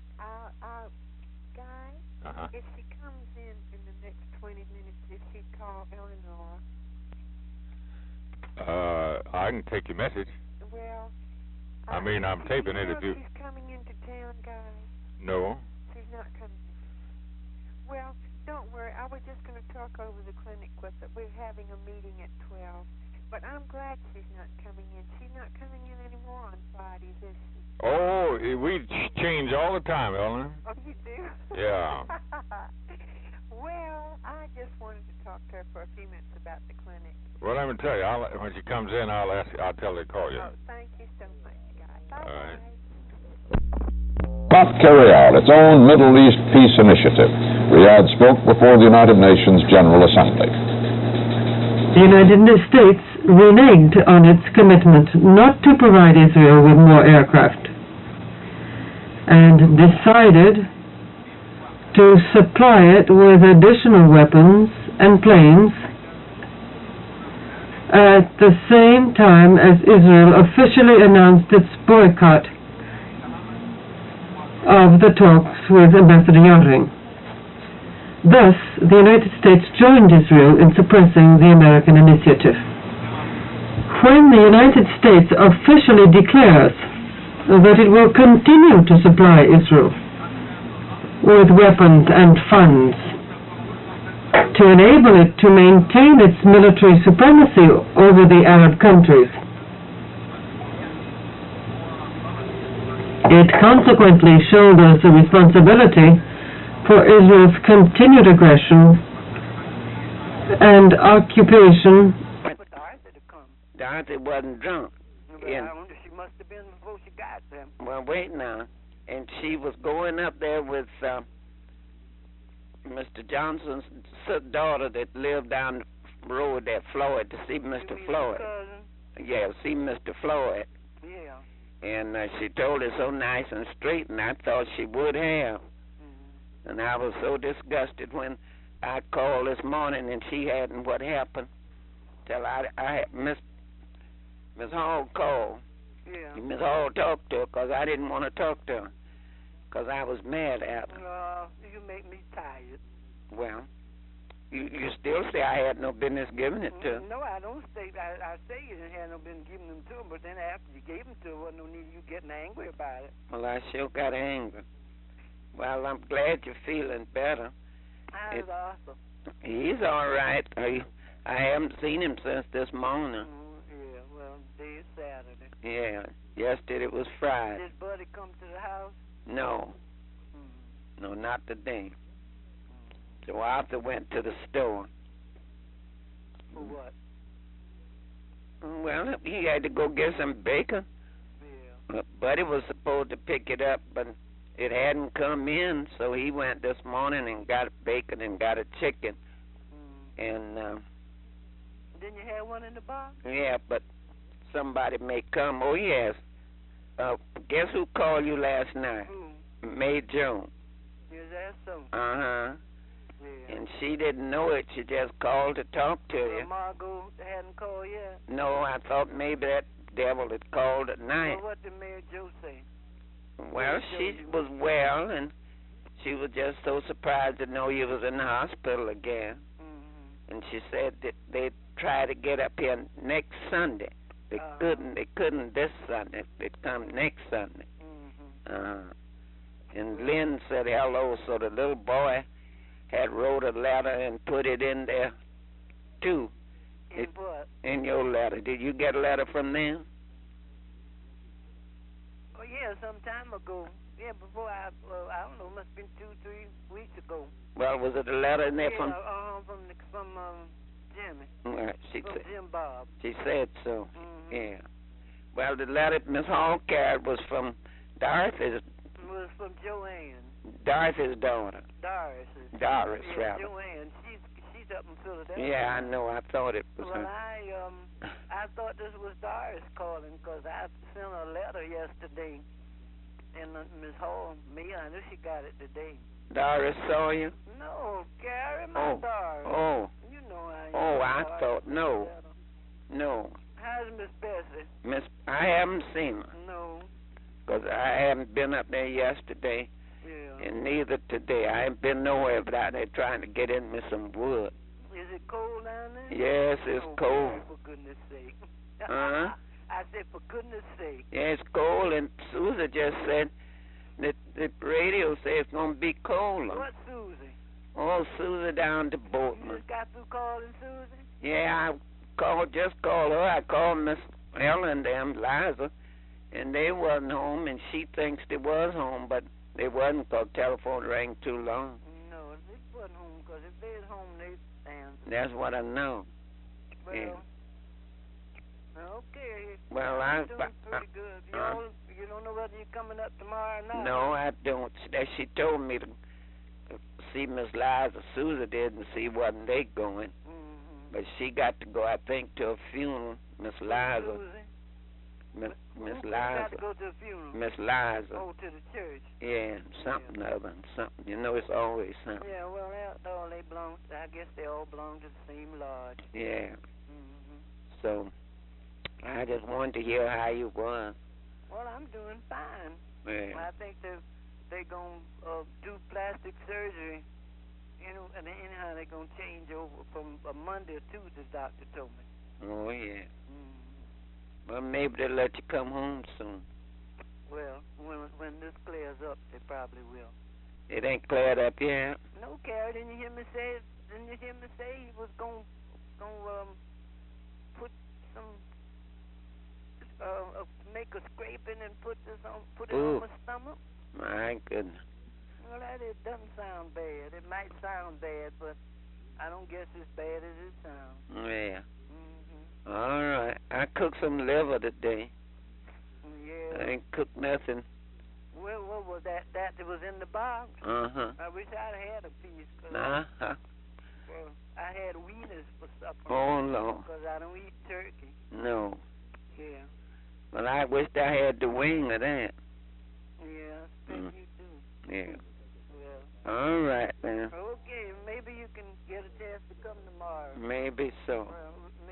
Guy, if she comes in the next 20 minutes, if she'd call Eleanor. I can take your message. Well, I mean, I'm taping it if you... She's coming into town, Guy. No. She's not coming. Well, don't worry. I was just going to talk over the clinic with her. We're having a meeting at 12. But I'm glad she's not coming in. She's not coming in anymore on Fridays, is she? Oh, we change all the time, Eleanor. Oh, you do? Yeah. Well, I just wanted to talk to her for a few minutes about the clinic. Well, let me tell you, when she comes in, I'll tell her to call you. Oh, thank you so much, guys. Bye. All right. Not carry out its own Middle East peace initiative. Riyadh spoke before the United Nations General Assembly. The United States reneged on its commitment not to provide Israel with more aircraft and decided to supply it with additional weapons and planes at the same time as Israel officially announced its boycott of the talks with Ambassador Yaring. Thus, the United States joined Israel in suppressing the American initiative. When the United States officially declares that it will continue to supply Israel with weapons and funds to enable it to maintain its military supremacy over the Arab countries, it consequently shoulders the responsibility for Israel's continued aggression and occupation. Dorothy wasn't drunk. I wonder, she must have been before she got there. Well, wait now. And she was going up there with Mr. Johnson's daughter that lived down the road there, Floyd, to see Mr. Floyd. Yeah, see Mr. Floyd. Yeah. And she told it so nice and straight, and I thought she would have. And I was so disgusted when I called this morning and she hadn't what happened till Miss Hall called. Yeah. Miss Hall talked to her because I didn't want to talk to her because I was mad at her. You make me tired. Well, you still say I had no business giving it to her. No, I don't say. I say you didn't have no business giving them to her, but then after you gave them to her, wasn't no need of you getting angry about it. Well, I sure got angry. Well, I'm glad you're feeling better. How's Arthur? He's all right. I haven't seen him since this morning. Yeah, well, today is Saturday. Yeah, yesterday was Friday. Did Buddy come to the house? No. No, not today. So Arthur went to the store. For what? Well, he had to go get some bacon. Yeah. Buddy was supposed to pick it up, but it hadn't come in, so he went this morning and got bacon and got a chicken. And Didn't you have one in the box? yeah, but somebody may come. Oh yes. Guess who called you last night? Who? May Joan. Is that so? Uh-huh. Yeah. And she didn't know it. She just called to talk to you. Margot hadn't called yet? No, I thought maybe that devil had called at night. Well, what did Mary Jo say? Well, she was well, and she was just so surprised to know you was in the hospital again. And she said that they'd try to get up here next Sunday. They couldn't this Sunday. They'd come next Sunday. And Lynn said hello, so the little boy had wrote a letter and put it in there, too. What? In your letter. Did you get a letter from them? Oh, yeah, some time ago. Yeah, before I don't know, must have been 2-3 weeks ago. Well, was it a letter in there from from Jimmy. She from said, Jim Bob. She said so. Yeah. Well, the letter Miss Hall carried was from Dorothy's. It was from Joanne. Dorothy's daughter. Doris, rather. Joanne. She's up in Philadelphia. Yeah, I know. I thought it was well, her. I thought this was Doris calling because I sent her a letter yesterday. And Miss Hall, I knew she got it today. Doris saw you? No, Gary, my Doris. Oh. You thought, no. How's Miss Bessie? I haven't seen her. No. Because I haven't been up there yesterday. Yeah. And neither today. I ain't been nowhere but out there trying to get in me some wood. Is it cold down there? Yes, it's cold. For goodness sake. Uh-huh. I said, for goodness sake. Yeah, it's cold, and Susie just said that the radio says it's going to be colder. What Susie? Oh, Susie down to Boatman. You just got through calling Susie? Yeah, just called her. I called Miss Ellen and Liza, and they wasn't home, and she thinks they was home, but they wasn't because the telephone rang too long. No, they wasn't home, because if they was home, they'd stand. That's what I know. Well, yeah. Okay. Well, I'm doing pretty good. You don't know whether you're coming up tomorrow or not? No, I don't. She told me to see Miss Liza. Susie didn't see wasn't they going. Mm-hmm. But she got to go, I think, to a funeral. Miss Liza. Susie? Miss Liza. got to go to a funeral? Miss Liza. Oh, to the church. Yeah, something other. Something. You know, it's always something. Yeah, well, they belong. I guess they all belong to the same lodge. Yeah. Mm-hmm. So, I just wanted to hear how you were. Well, I'm doing fine. Yeah. I think they're going to do plastic surgery. You know, and anyhow, they're going to change over from a Monday or Tuesday, the doctor told me. Oh, yeah. Well, maybe they'll let you come home soon. Well, when this clears up, they probably will. It ain't cleared up yet? No, Carrie, didn't you hear me say he was going put some make a scraping and put it on my stomach? My goodness. Well, it doesn't sound bad. It might sound bad, but I don't guess as bad as it sounds. Yeah. All right. I cooked some liver today. Yeah. I ain't cooked nothing. Well, what was that? That was in the box? Uh-huh. I wish I'd had a piece. Uh-huh. Well, I had wieners for supper. Oh, no. Because I don't eat turkey. No. Yeah. Well, I wished I had the wing of that. Yeah, I think you do. Yeah. Well. All right, then. Okay, maybe you can get a chance to come tomorrow. Maybe so. Well,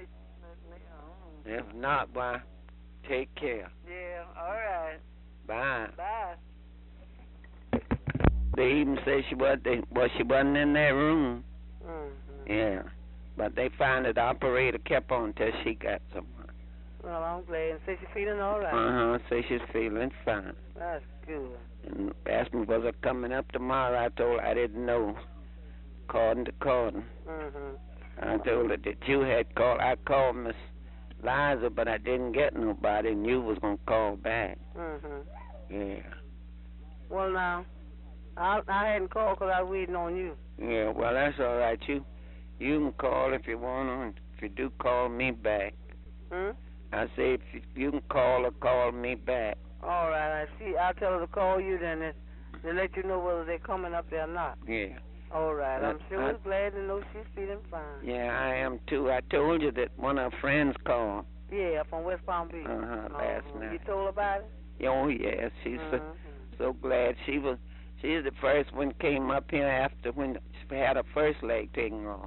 if not, why, take care. Yeah, all right. Bye. Bye. They even say she wasn't in that room. Mm-hmm. Yeah. But they found that the operator kept on till she got somewhere. Well, I'm glad. And say she's feeling all right. Uh-huh. Say she's feeling fine. That's good. And asked me, was I coming up tomorrow? I told her I didn't know. According to Corden. Mm-hmm. I told her that you had called. I called Miss Liza, but I didn't get nobody, and you was going to call back. Mm-hmm. Yeah. Well, now, I hadn't called because I was waiting on you. Yeah, well, that's all right. You can call if you want to, and if you do, call me back. I say if you can call me back. All right, I see. I'll tell her to call you then to let you know whether they're coming up there or not. Yeah. All right, I'm sure glad to know she's feeling fine. Yeah, I am too. I told you that one of her friends called. Yeah, from West Palm Beach. Last night. You told her about it? Oh, yeah, she's so glad. She's the first one came up here after when she had her first leg taken off.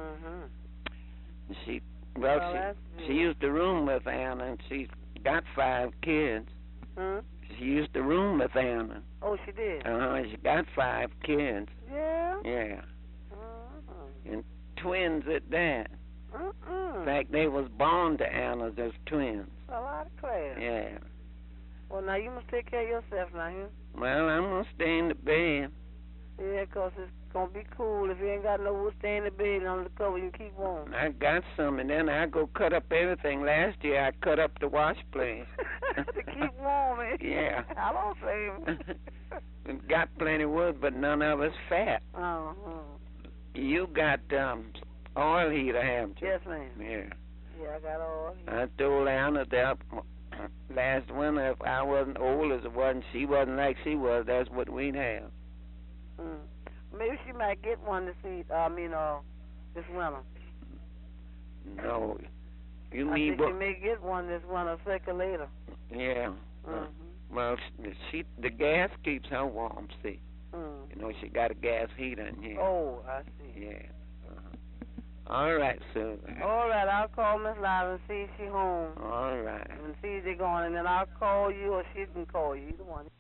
She used to room with Anna, and she got 5 kids. She used to room with Anna. Oh, she did? She got 5 kids. Yeah? Yeah. And twins at that. In fact, they was born to Anna's as twins. A lot of class. Yeah. Well, now you must take care of yourself now, huh? Well, I'm going to stay in the bed. Yeah, 'cause it's going to be cool. If you ain't got nowhere to stay in the bed under the cover, you keep warm. I got some, and then I go cut up everything. Last year, I cut up the wash place. To keep warm, eh? Yeah. I don't say. Got plenty of wood, but none of it's fat. Uh-huh. You got oil heater, haven't you? Yes, ma'am. Yeah. Yeah, I got oil heater. I told Anna that last winter, if I wasn't old as it wasn't, she wasn't like she was, that's what we'd have. Maybe she might get one this winter. No. You I mean think she may get one this winter, second later. Yeah. Well, the gas keeps her warm, see. You know, she got a gas heater in here. Oh, I see. Yeah. All right, Susan. All right, I'll call Miss Lila and see if she's home. All right. And see if they're going, and then I'll call you or she can call you, either one.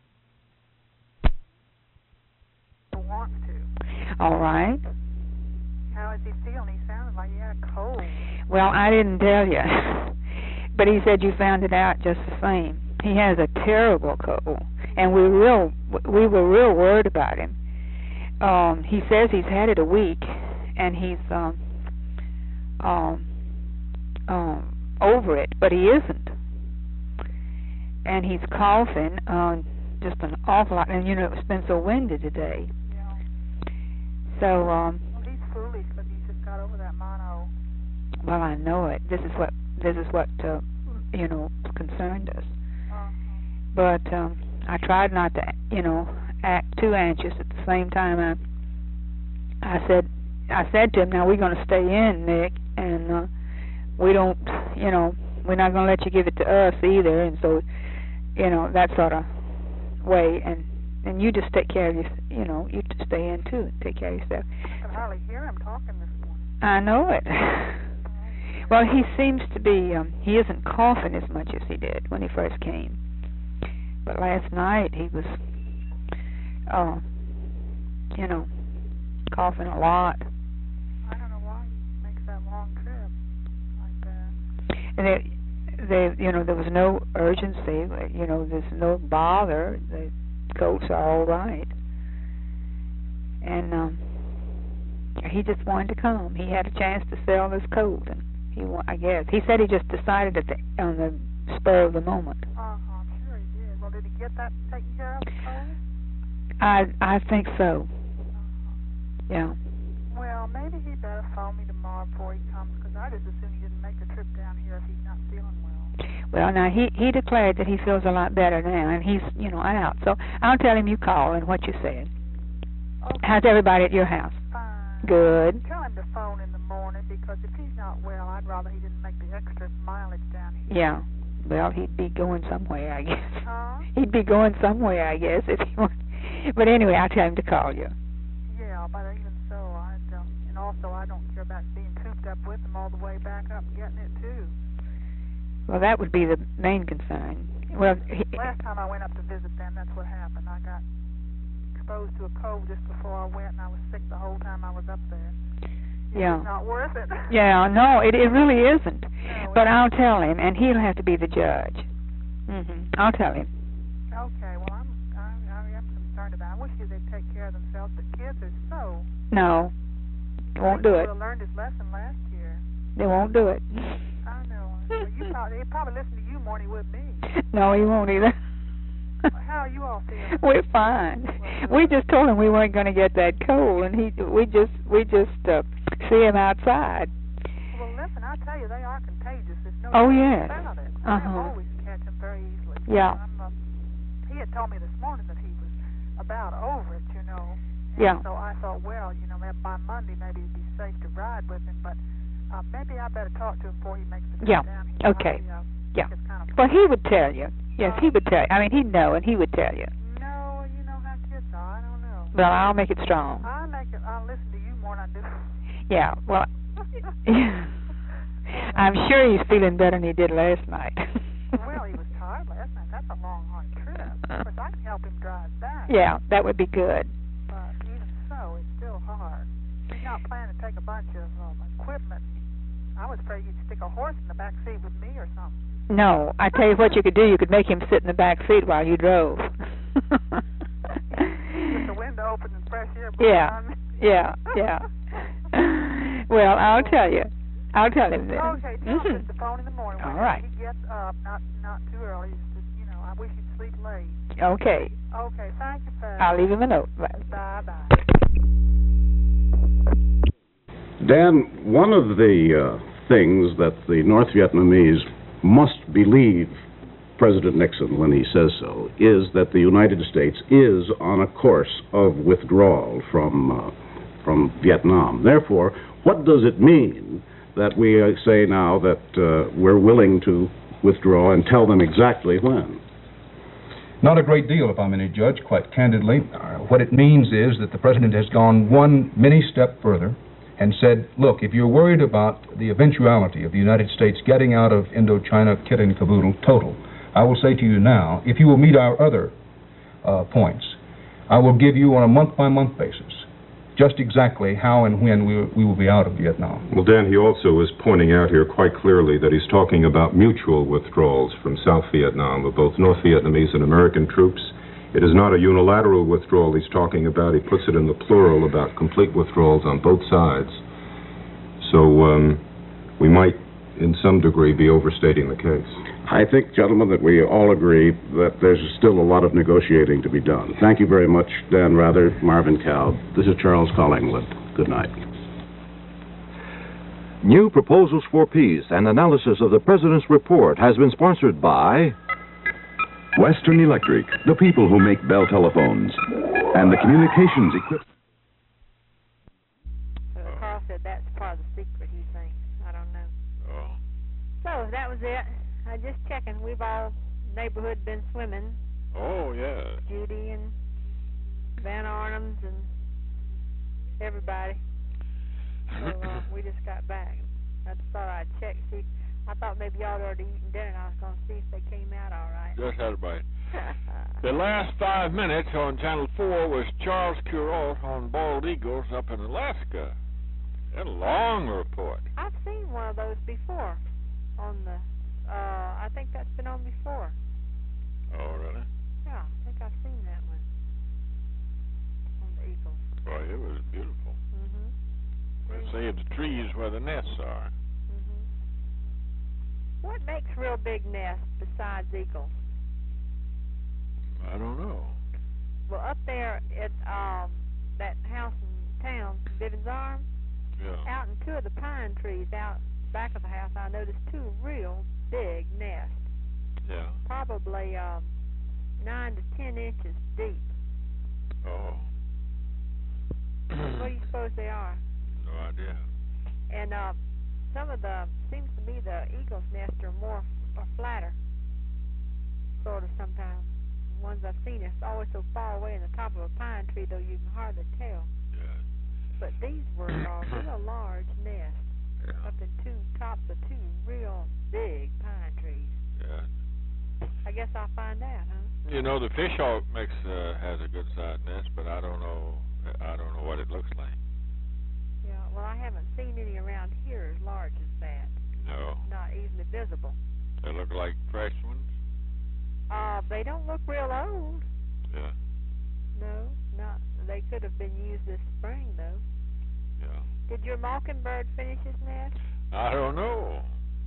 Who wants to? All right. How is he feeling? He sounded like he had a cold. Well, I didn't tell you, but he said you found it out just the same. He has a terrible cold, and we were real worried about him. He says he's had it a week, and he's over it, but he isn't. And he's coughing just an awful lot, and it's been so windy today. Yeah. So well, he's foolish, but he's just got over that mono. Well, I know it. This is what concerned us. But I tried not to, act too anxious. At the same time, I said to him, "Now we're going to stay in, Nick, and we don't, we're not going to let you give it to us either." And so, that sort of way. And you just take care of you just stay in too and take care of yourself. I can hardly hear him talking this morning. I know it. Well, he seems to be, he isn't coughing as much as he did when he first came. But last night he was, coughing a lot. I don't know why he makes that long trip like that. And there was no urgency. There's no bother. The coats are all right. And he just wanted to come. He had a chance to sell this coat, and I guess he said he just decided on the spur of the moment. I'm sure he did. Well, did he get that taken care of, Tony? I think so. Yeah. Well, maybe he better phone me tomorrow before he comes, because I just assume he didn't make the trip down here if he's not feeling well. Well, now he declared that he feels a lot better now, and he's out. So I'll tell him you called and what you said. Okay. How's everybody at your house? Fine. Good. Tell him to phone in the morning, because if he's not well, I'd rather he didn't make the extra mileage down here. Yeah. Well, he'd be going somewhere, I guess. Huh? He'd be going somewhere, I guess, if he were. But anyway, I'll tell him to call you. Yeah, but even so, and also I don't care about being cooped up with him all the way back up and getting it too. Well, that would be the main concern. Well, last time I went up to visit them, that's what happened. I got exposed to a cold just before I went, and I was sick the whole time I was up there. Yeah. It's not worth it. Yeah, no, it really isn't. No, but I'll tell him, and he'll have to be the judge. I'll tell him. Okay, well, I am concerned about it. I wish they'd take care of themselves, but kids are so... No, they won't do it. He would have learned his lesson last year. They won't do it. I know. Well, he'd probably listen to you more than he would me. No, he won't either. How are you all feeling? We're fine. We just told him we weren't going to get that cold, and we just see him outside. Well, listen, I tell you, they are contagious. There's no yes. about it. I always catch them very easily. Yeah. He had told me this morning that he was about over it, And yeah. So I thought, well, by Monday maybe it'd be safe to ride with him, but maybe I better talk to him before he makes the trip down here. Okay. Yeah. Well, he would tell you. Yes, he would tell you. I mean, he'd know, and he would tell you. No, you know how kids are. I don't know. Well, I'll make it strong. I'll listen to you more than I do. Yeah, well, I'm sure he's feeling better than he did last night. Well, he was tired last night. That's a long, hard trip. Of course, I can help him drive back. Yeah, that would be good. But even so, it's still hard. He's not planning to take a bunch of equipment. I was afraid you'd stick a horse in the back seat with me or something. No, I tell you what you could do. You could make him sit in the back seat while you drove. With the window open and fresh air blowing on me. Yeah. Well, I'll tell you. I'll tell him then. Okay, tell him to phone in the morning. All right. He gets up, not too early. Just, I wish he'd sleep late. Okay. Okay, thank you, Pat. I'll leave him a note. Bye-bye. Dan, one of the things that the North Vietnamese must believe President Nixon when he says so is that the United States is on a course of withdrawal from Vietnam. Therefore, what does it mean that we say now that we're willing to withdraw, and tell them exactly when? Not a great deal, if I'm any judge, quite candidly. What it means is that the President has gone one mini step further, and said, look, if you're worried about the eventuality of the United States getting out of Indochina kit and caboodle total, I will say to you now, if you will meet our other points, I will give you on a month-by-month basis just exactly how and when we will be out of Vietnam. Well, Dan, he also is pointing out here quite clearly that he's talking about mutual withdrawals from South Vietnam of both North Vietnamese and American troops. It is not a unilateral withdrawal he's talking about. He puts it in the plural about complete withdrawals on both sides. So we might, in some degree, be overstating the case. I think, gentlemen, that we all agree that there's still a lot of negotiating to be done. Thank you very much, Dan Rather, Marvin Cow. This is Charles Collingwood. Good night. New Proposals for Peace, an analysis of the President's report, has been sponsored by Western Electric, the people who make Bell telephones, and the communications equipment. Carl said that's part of the secret, he thinks. I don't know. Oh. So, that was it. Just checking. We've all, neighborhood, been swimming. Oh, yeah. Judy and Van Arnams and everybody. So, we just got back. I just thought I'd check, see. I thought maybe y'all had already eaten dinner, and I was going to see if they came out all right. Just had a bite. The last 5 minutes on Channel 4 was Charles Curot on bald eagles up in Alaska. Had a long report. I've seen one of those before on the, I think that's been on before. Oh, really? Yeah, I think I've seen that one on the eagles. Boy, it was beautiful. They say it's trees where the nests are. What makes real big nests besides eagles? I don't know. Well, up there at that house in town, Bivens Arms, out in two of the pine trees out back of the house, I noticed two real big nests. Yeah. Probably 9 to 10 inches deep. Oh. What do you suppose they are? No idea. And some of the, seems to me the eagle's nests are more flatter, sort of sometimes. The ones I've seen, it's always so far away in the top of a pine tree, though you can hardly tell. Yeah. But these were real large nests up in tops of two real big pine trees. Yeah. I guess I'll find out, huh? You know, the fishhawk has a good sized nest, but I don't know what it looks like. Yeah, well, I haven't seen any around here as large as that. No. Not easily visible. They look like fresh ones? They don't look real old. Yeah. No, not. They could have been used this spring, though. Yeah. Did your mockingbird finish his nest? I don't know.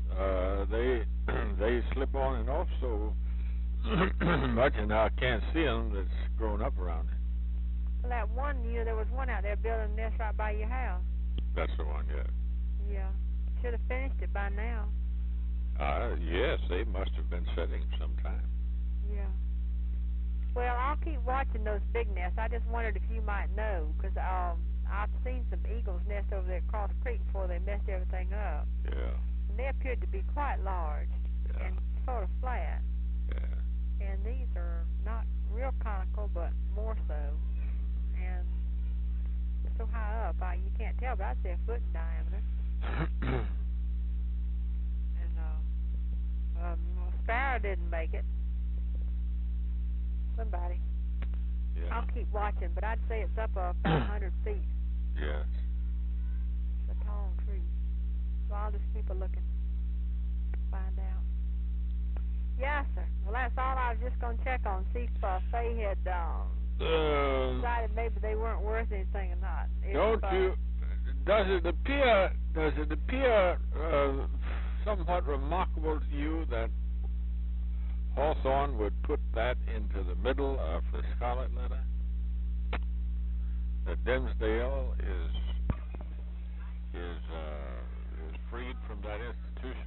They slip on and off so much, and I can't see them that's grown up around it. Well, that one, there was one out there building a nest right by your house. That's the one, yeah. Yeah. Should have finished it by now. Yes, they must have been setting sometime. Yeah. Well, I'll keep watching those big nests. I just wondered if you might know, because I've seen some eagles' nests over there across the creek before they messed everything up. Yeah. And they appeared to be quite large and sort of flat. Yeah. And these are not real conical, but more so. And they're so high up, you can't tell, but I'd say a foot in diameter. And Sparrow didn't make it. Somebody. Yeah. I'll keep watching, but I'd say it's up about 100 feet. Yes. It's a tall tree. So I'll just keep a looking. Find out. Yes, sir. Well, that's all I was just going to check on. See if Faye had decided maybe they weren't worth anything or not. Does it appear somewhat remarkable to you that Hawthorne would put that into the middle of the Scarlet Letter? That Dimsdale is freed from that institution?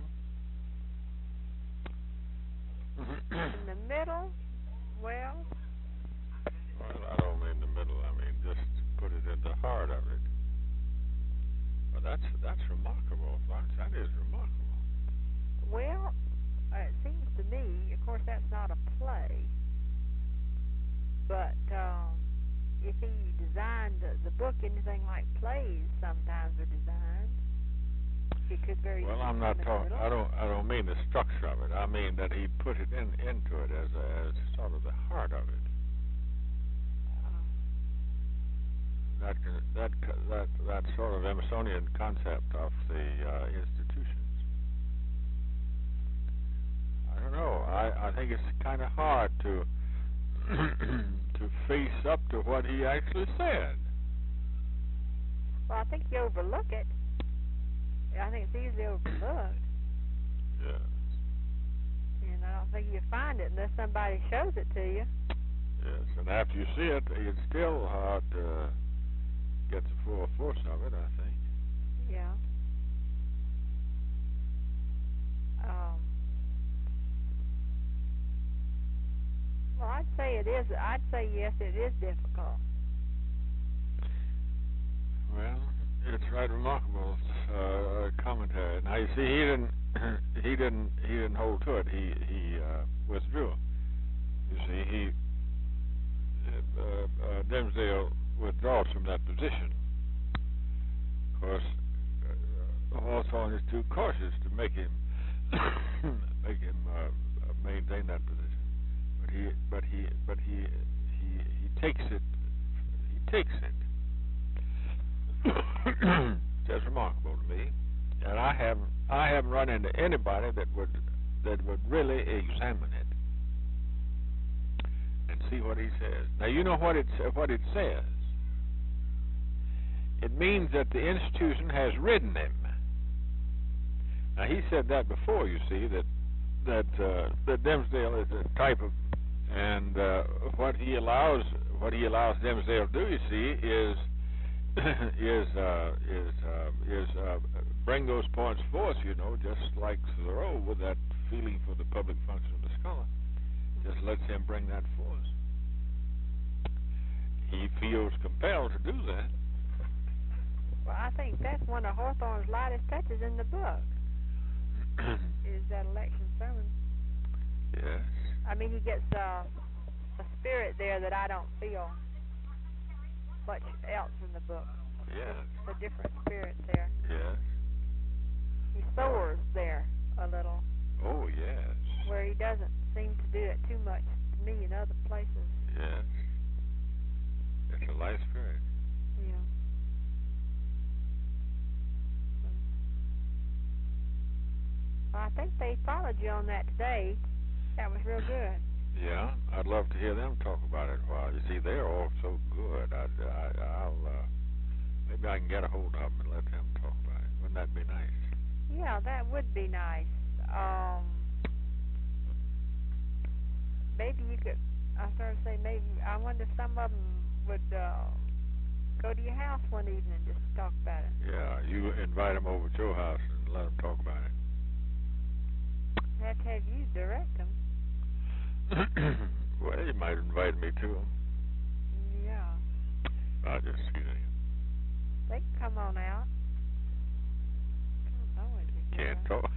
In the middle? Well, I don't mean the middle. I mean just put it at the heart of it. Well, that's remarkable, Florence. That is remarkable. Well, it seems to me, of course, that's not a play, but if he designed the book, anything like plays sometimes are designed. He could very well, I'm not talking. I don't mean the structure of it. I mean that he put it into it as sort of the heart of it. That sort of Emersonian concept of the institutions. I don't know. I think it's kind of hard to to face up to what he actually said. Well, I think you overlook it. I think it's easily overlooked. Yes. And I don't think you find it unless somebody shows it to you. Yes, and after you see it, it's still hard to get the full force of it, I think. Yeah. Well, I'd say it is. I'd say yes, it is difficult. Well, it's right remarkable commentary. Now you see, he didn't hold to it. He withdrew. You see, Dimsdale withdraws from that position. Of course, Hawthorne is too cautious to make him maintain that position. But he takes it. He takes it. That's remarkable to me, and I haven't run into anybody that would really examine it and see what he says. Now you know what it says. It means that the institution has ridden him. Now he said that before. You see that Dimsdale is a type of, and what he allows Dimsdale to do, you see, is bring those points forth, you know, just like Thoreau with that feeling for the public function of the scholar. Just lets him bring that forth. He feels compelled to do that. Well, I think that's one of Hawthorne's lightest touches in the book, is that election sermon. Yes. I mean, he gets a spirit there that I don't feel much else in the book. Yes. It's a different spirit there. Yes. He soars there a little. Oh, yes. Where he doesn't seem to do it too much to me in other places. Yes. It's a light spirit. Yeah. Well, I think they followed you on that today. That was real good. Yeah, I'd love to hear them talk about it. Well, you see, they're all so good. I'll maybe I can get a hold of them and let them talk about it. Wouldn't that be nice? Yeah, that would be nice. Maybe you could. I started to say maybe. I wonder if some of them would go to your house one evening just to talk about it. Yeah, you invite them over to your house and let them talk about it. I have to have you direct them. Well, you might invite me to them. Yeah. I'll just see them. They can come on out. Can't talk.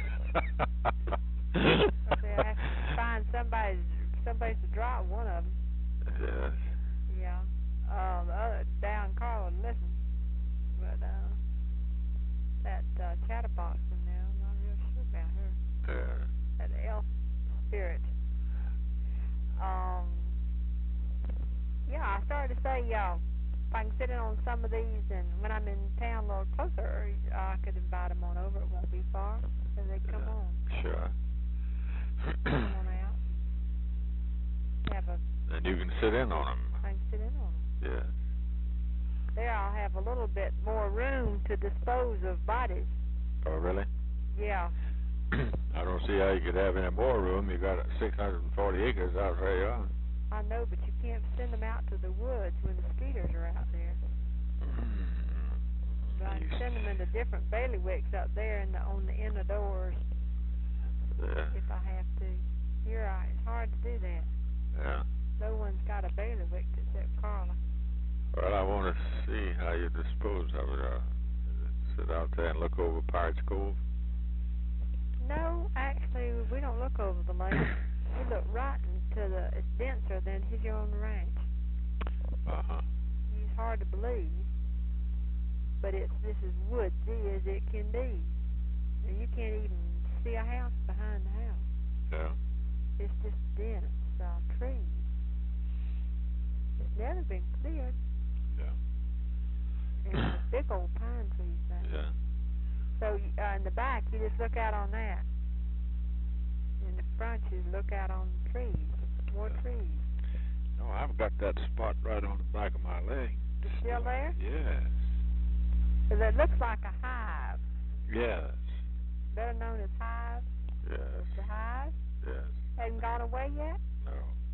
They'll have to find somebody to drop one of them. Yes. Yeah. The other down Carl would listen, but that chatterbox in there, I'm not real sure about her. Yeah. That elf spirit. Yeah, I started to say, if I can sit in on some of these, and when I'm in town a little closer, I could invite them on over. It won't be far, so they come on. Sure. Come on out. And you can sit in on them. I can sit in on them. Yeah. There I'll have a little bit more room to dispose of bodies. Oh, really? Yeah. I don't see how you could have any more room. You got 640 acres out there you are. I know, but you can't send them out to the woods when the mosquitoes are out there. But I can send them into different bailiwicks up there on the inner doors. Yeah. If I have to. It's hard to do that. Yeah. No one's got a bailiwick except Carla. Well, I want to see how you dispose of it. Sit out there and look over Pirates Cove. No, actually, we don't look over the lake. We look right into it's denser than your own ranch. It's hard to believe, but this is woodsy as it can be. And you can't even see a house behind the house. Yeah. It's just dense trees. It's never been cleared. Yeah. And there's big old pine trees back there. Yeah. So in the back, you just look out on that. In the front, you look out on the trees. More trees. No, I've got that spot right on the back of my leg. It's still there? Yes. Because it looks like a hive. Yes. Better known as hive. Yes. It's a hive? Yes. Hasn't gone away yet? No.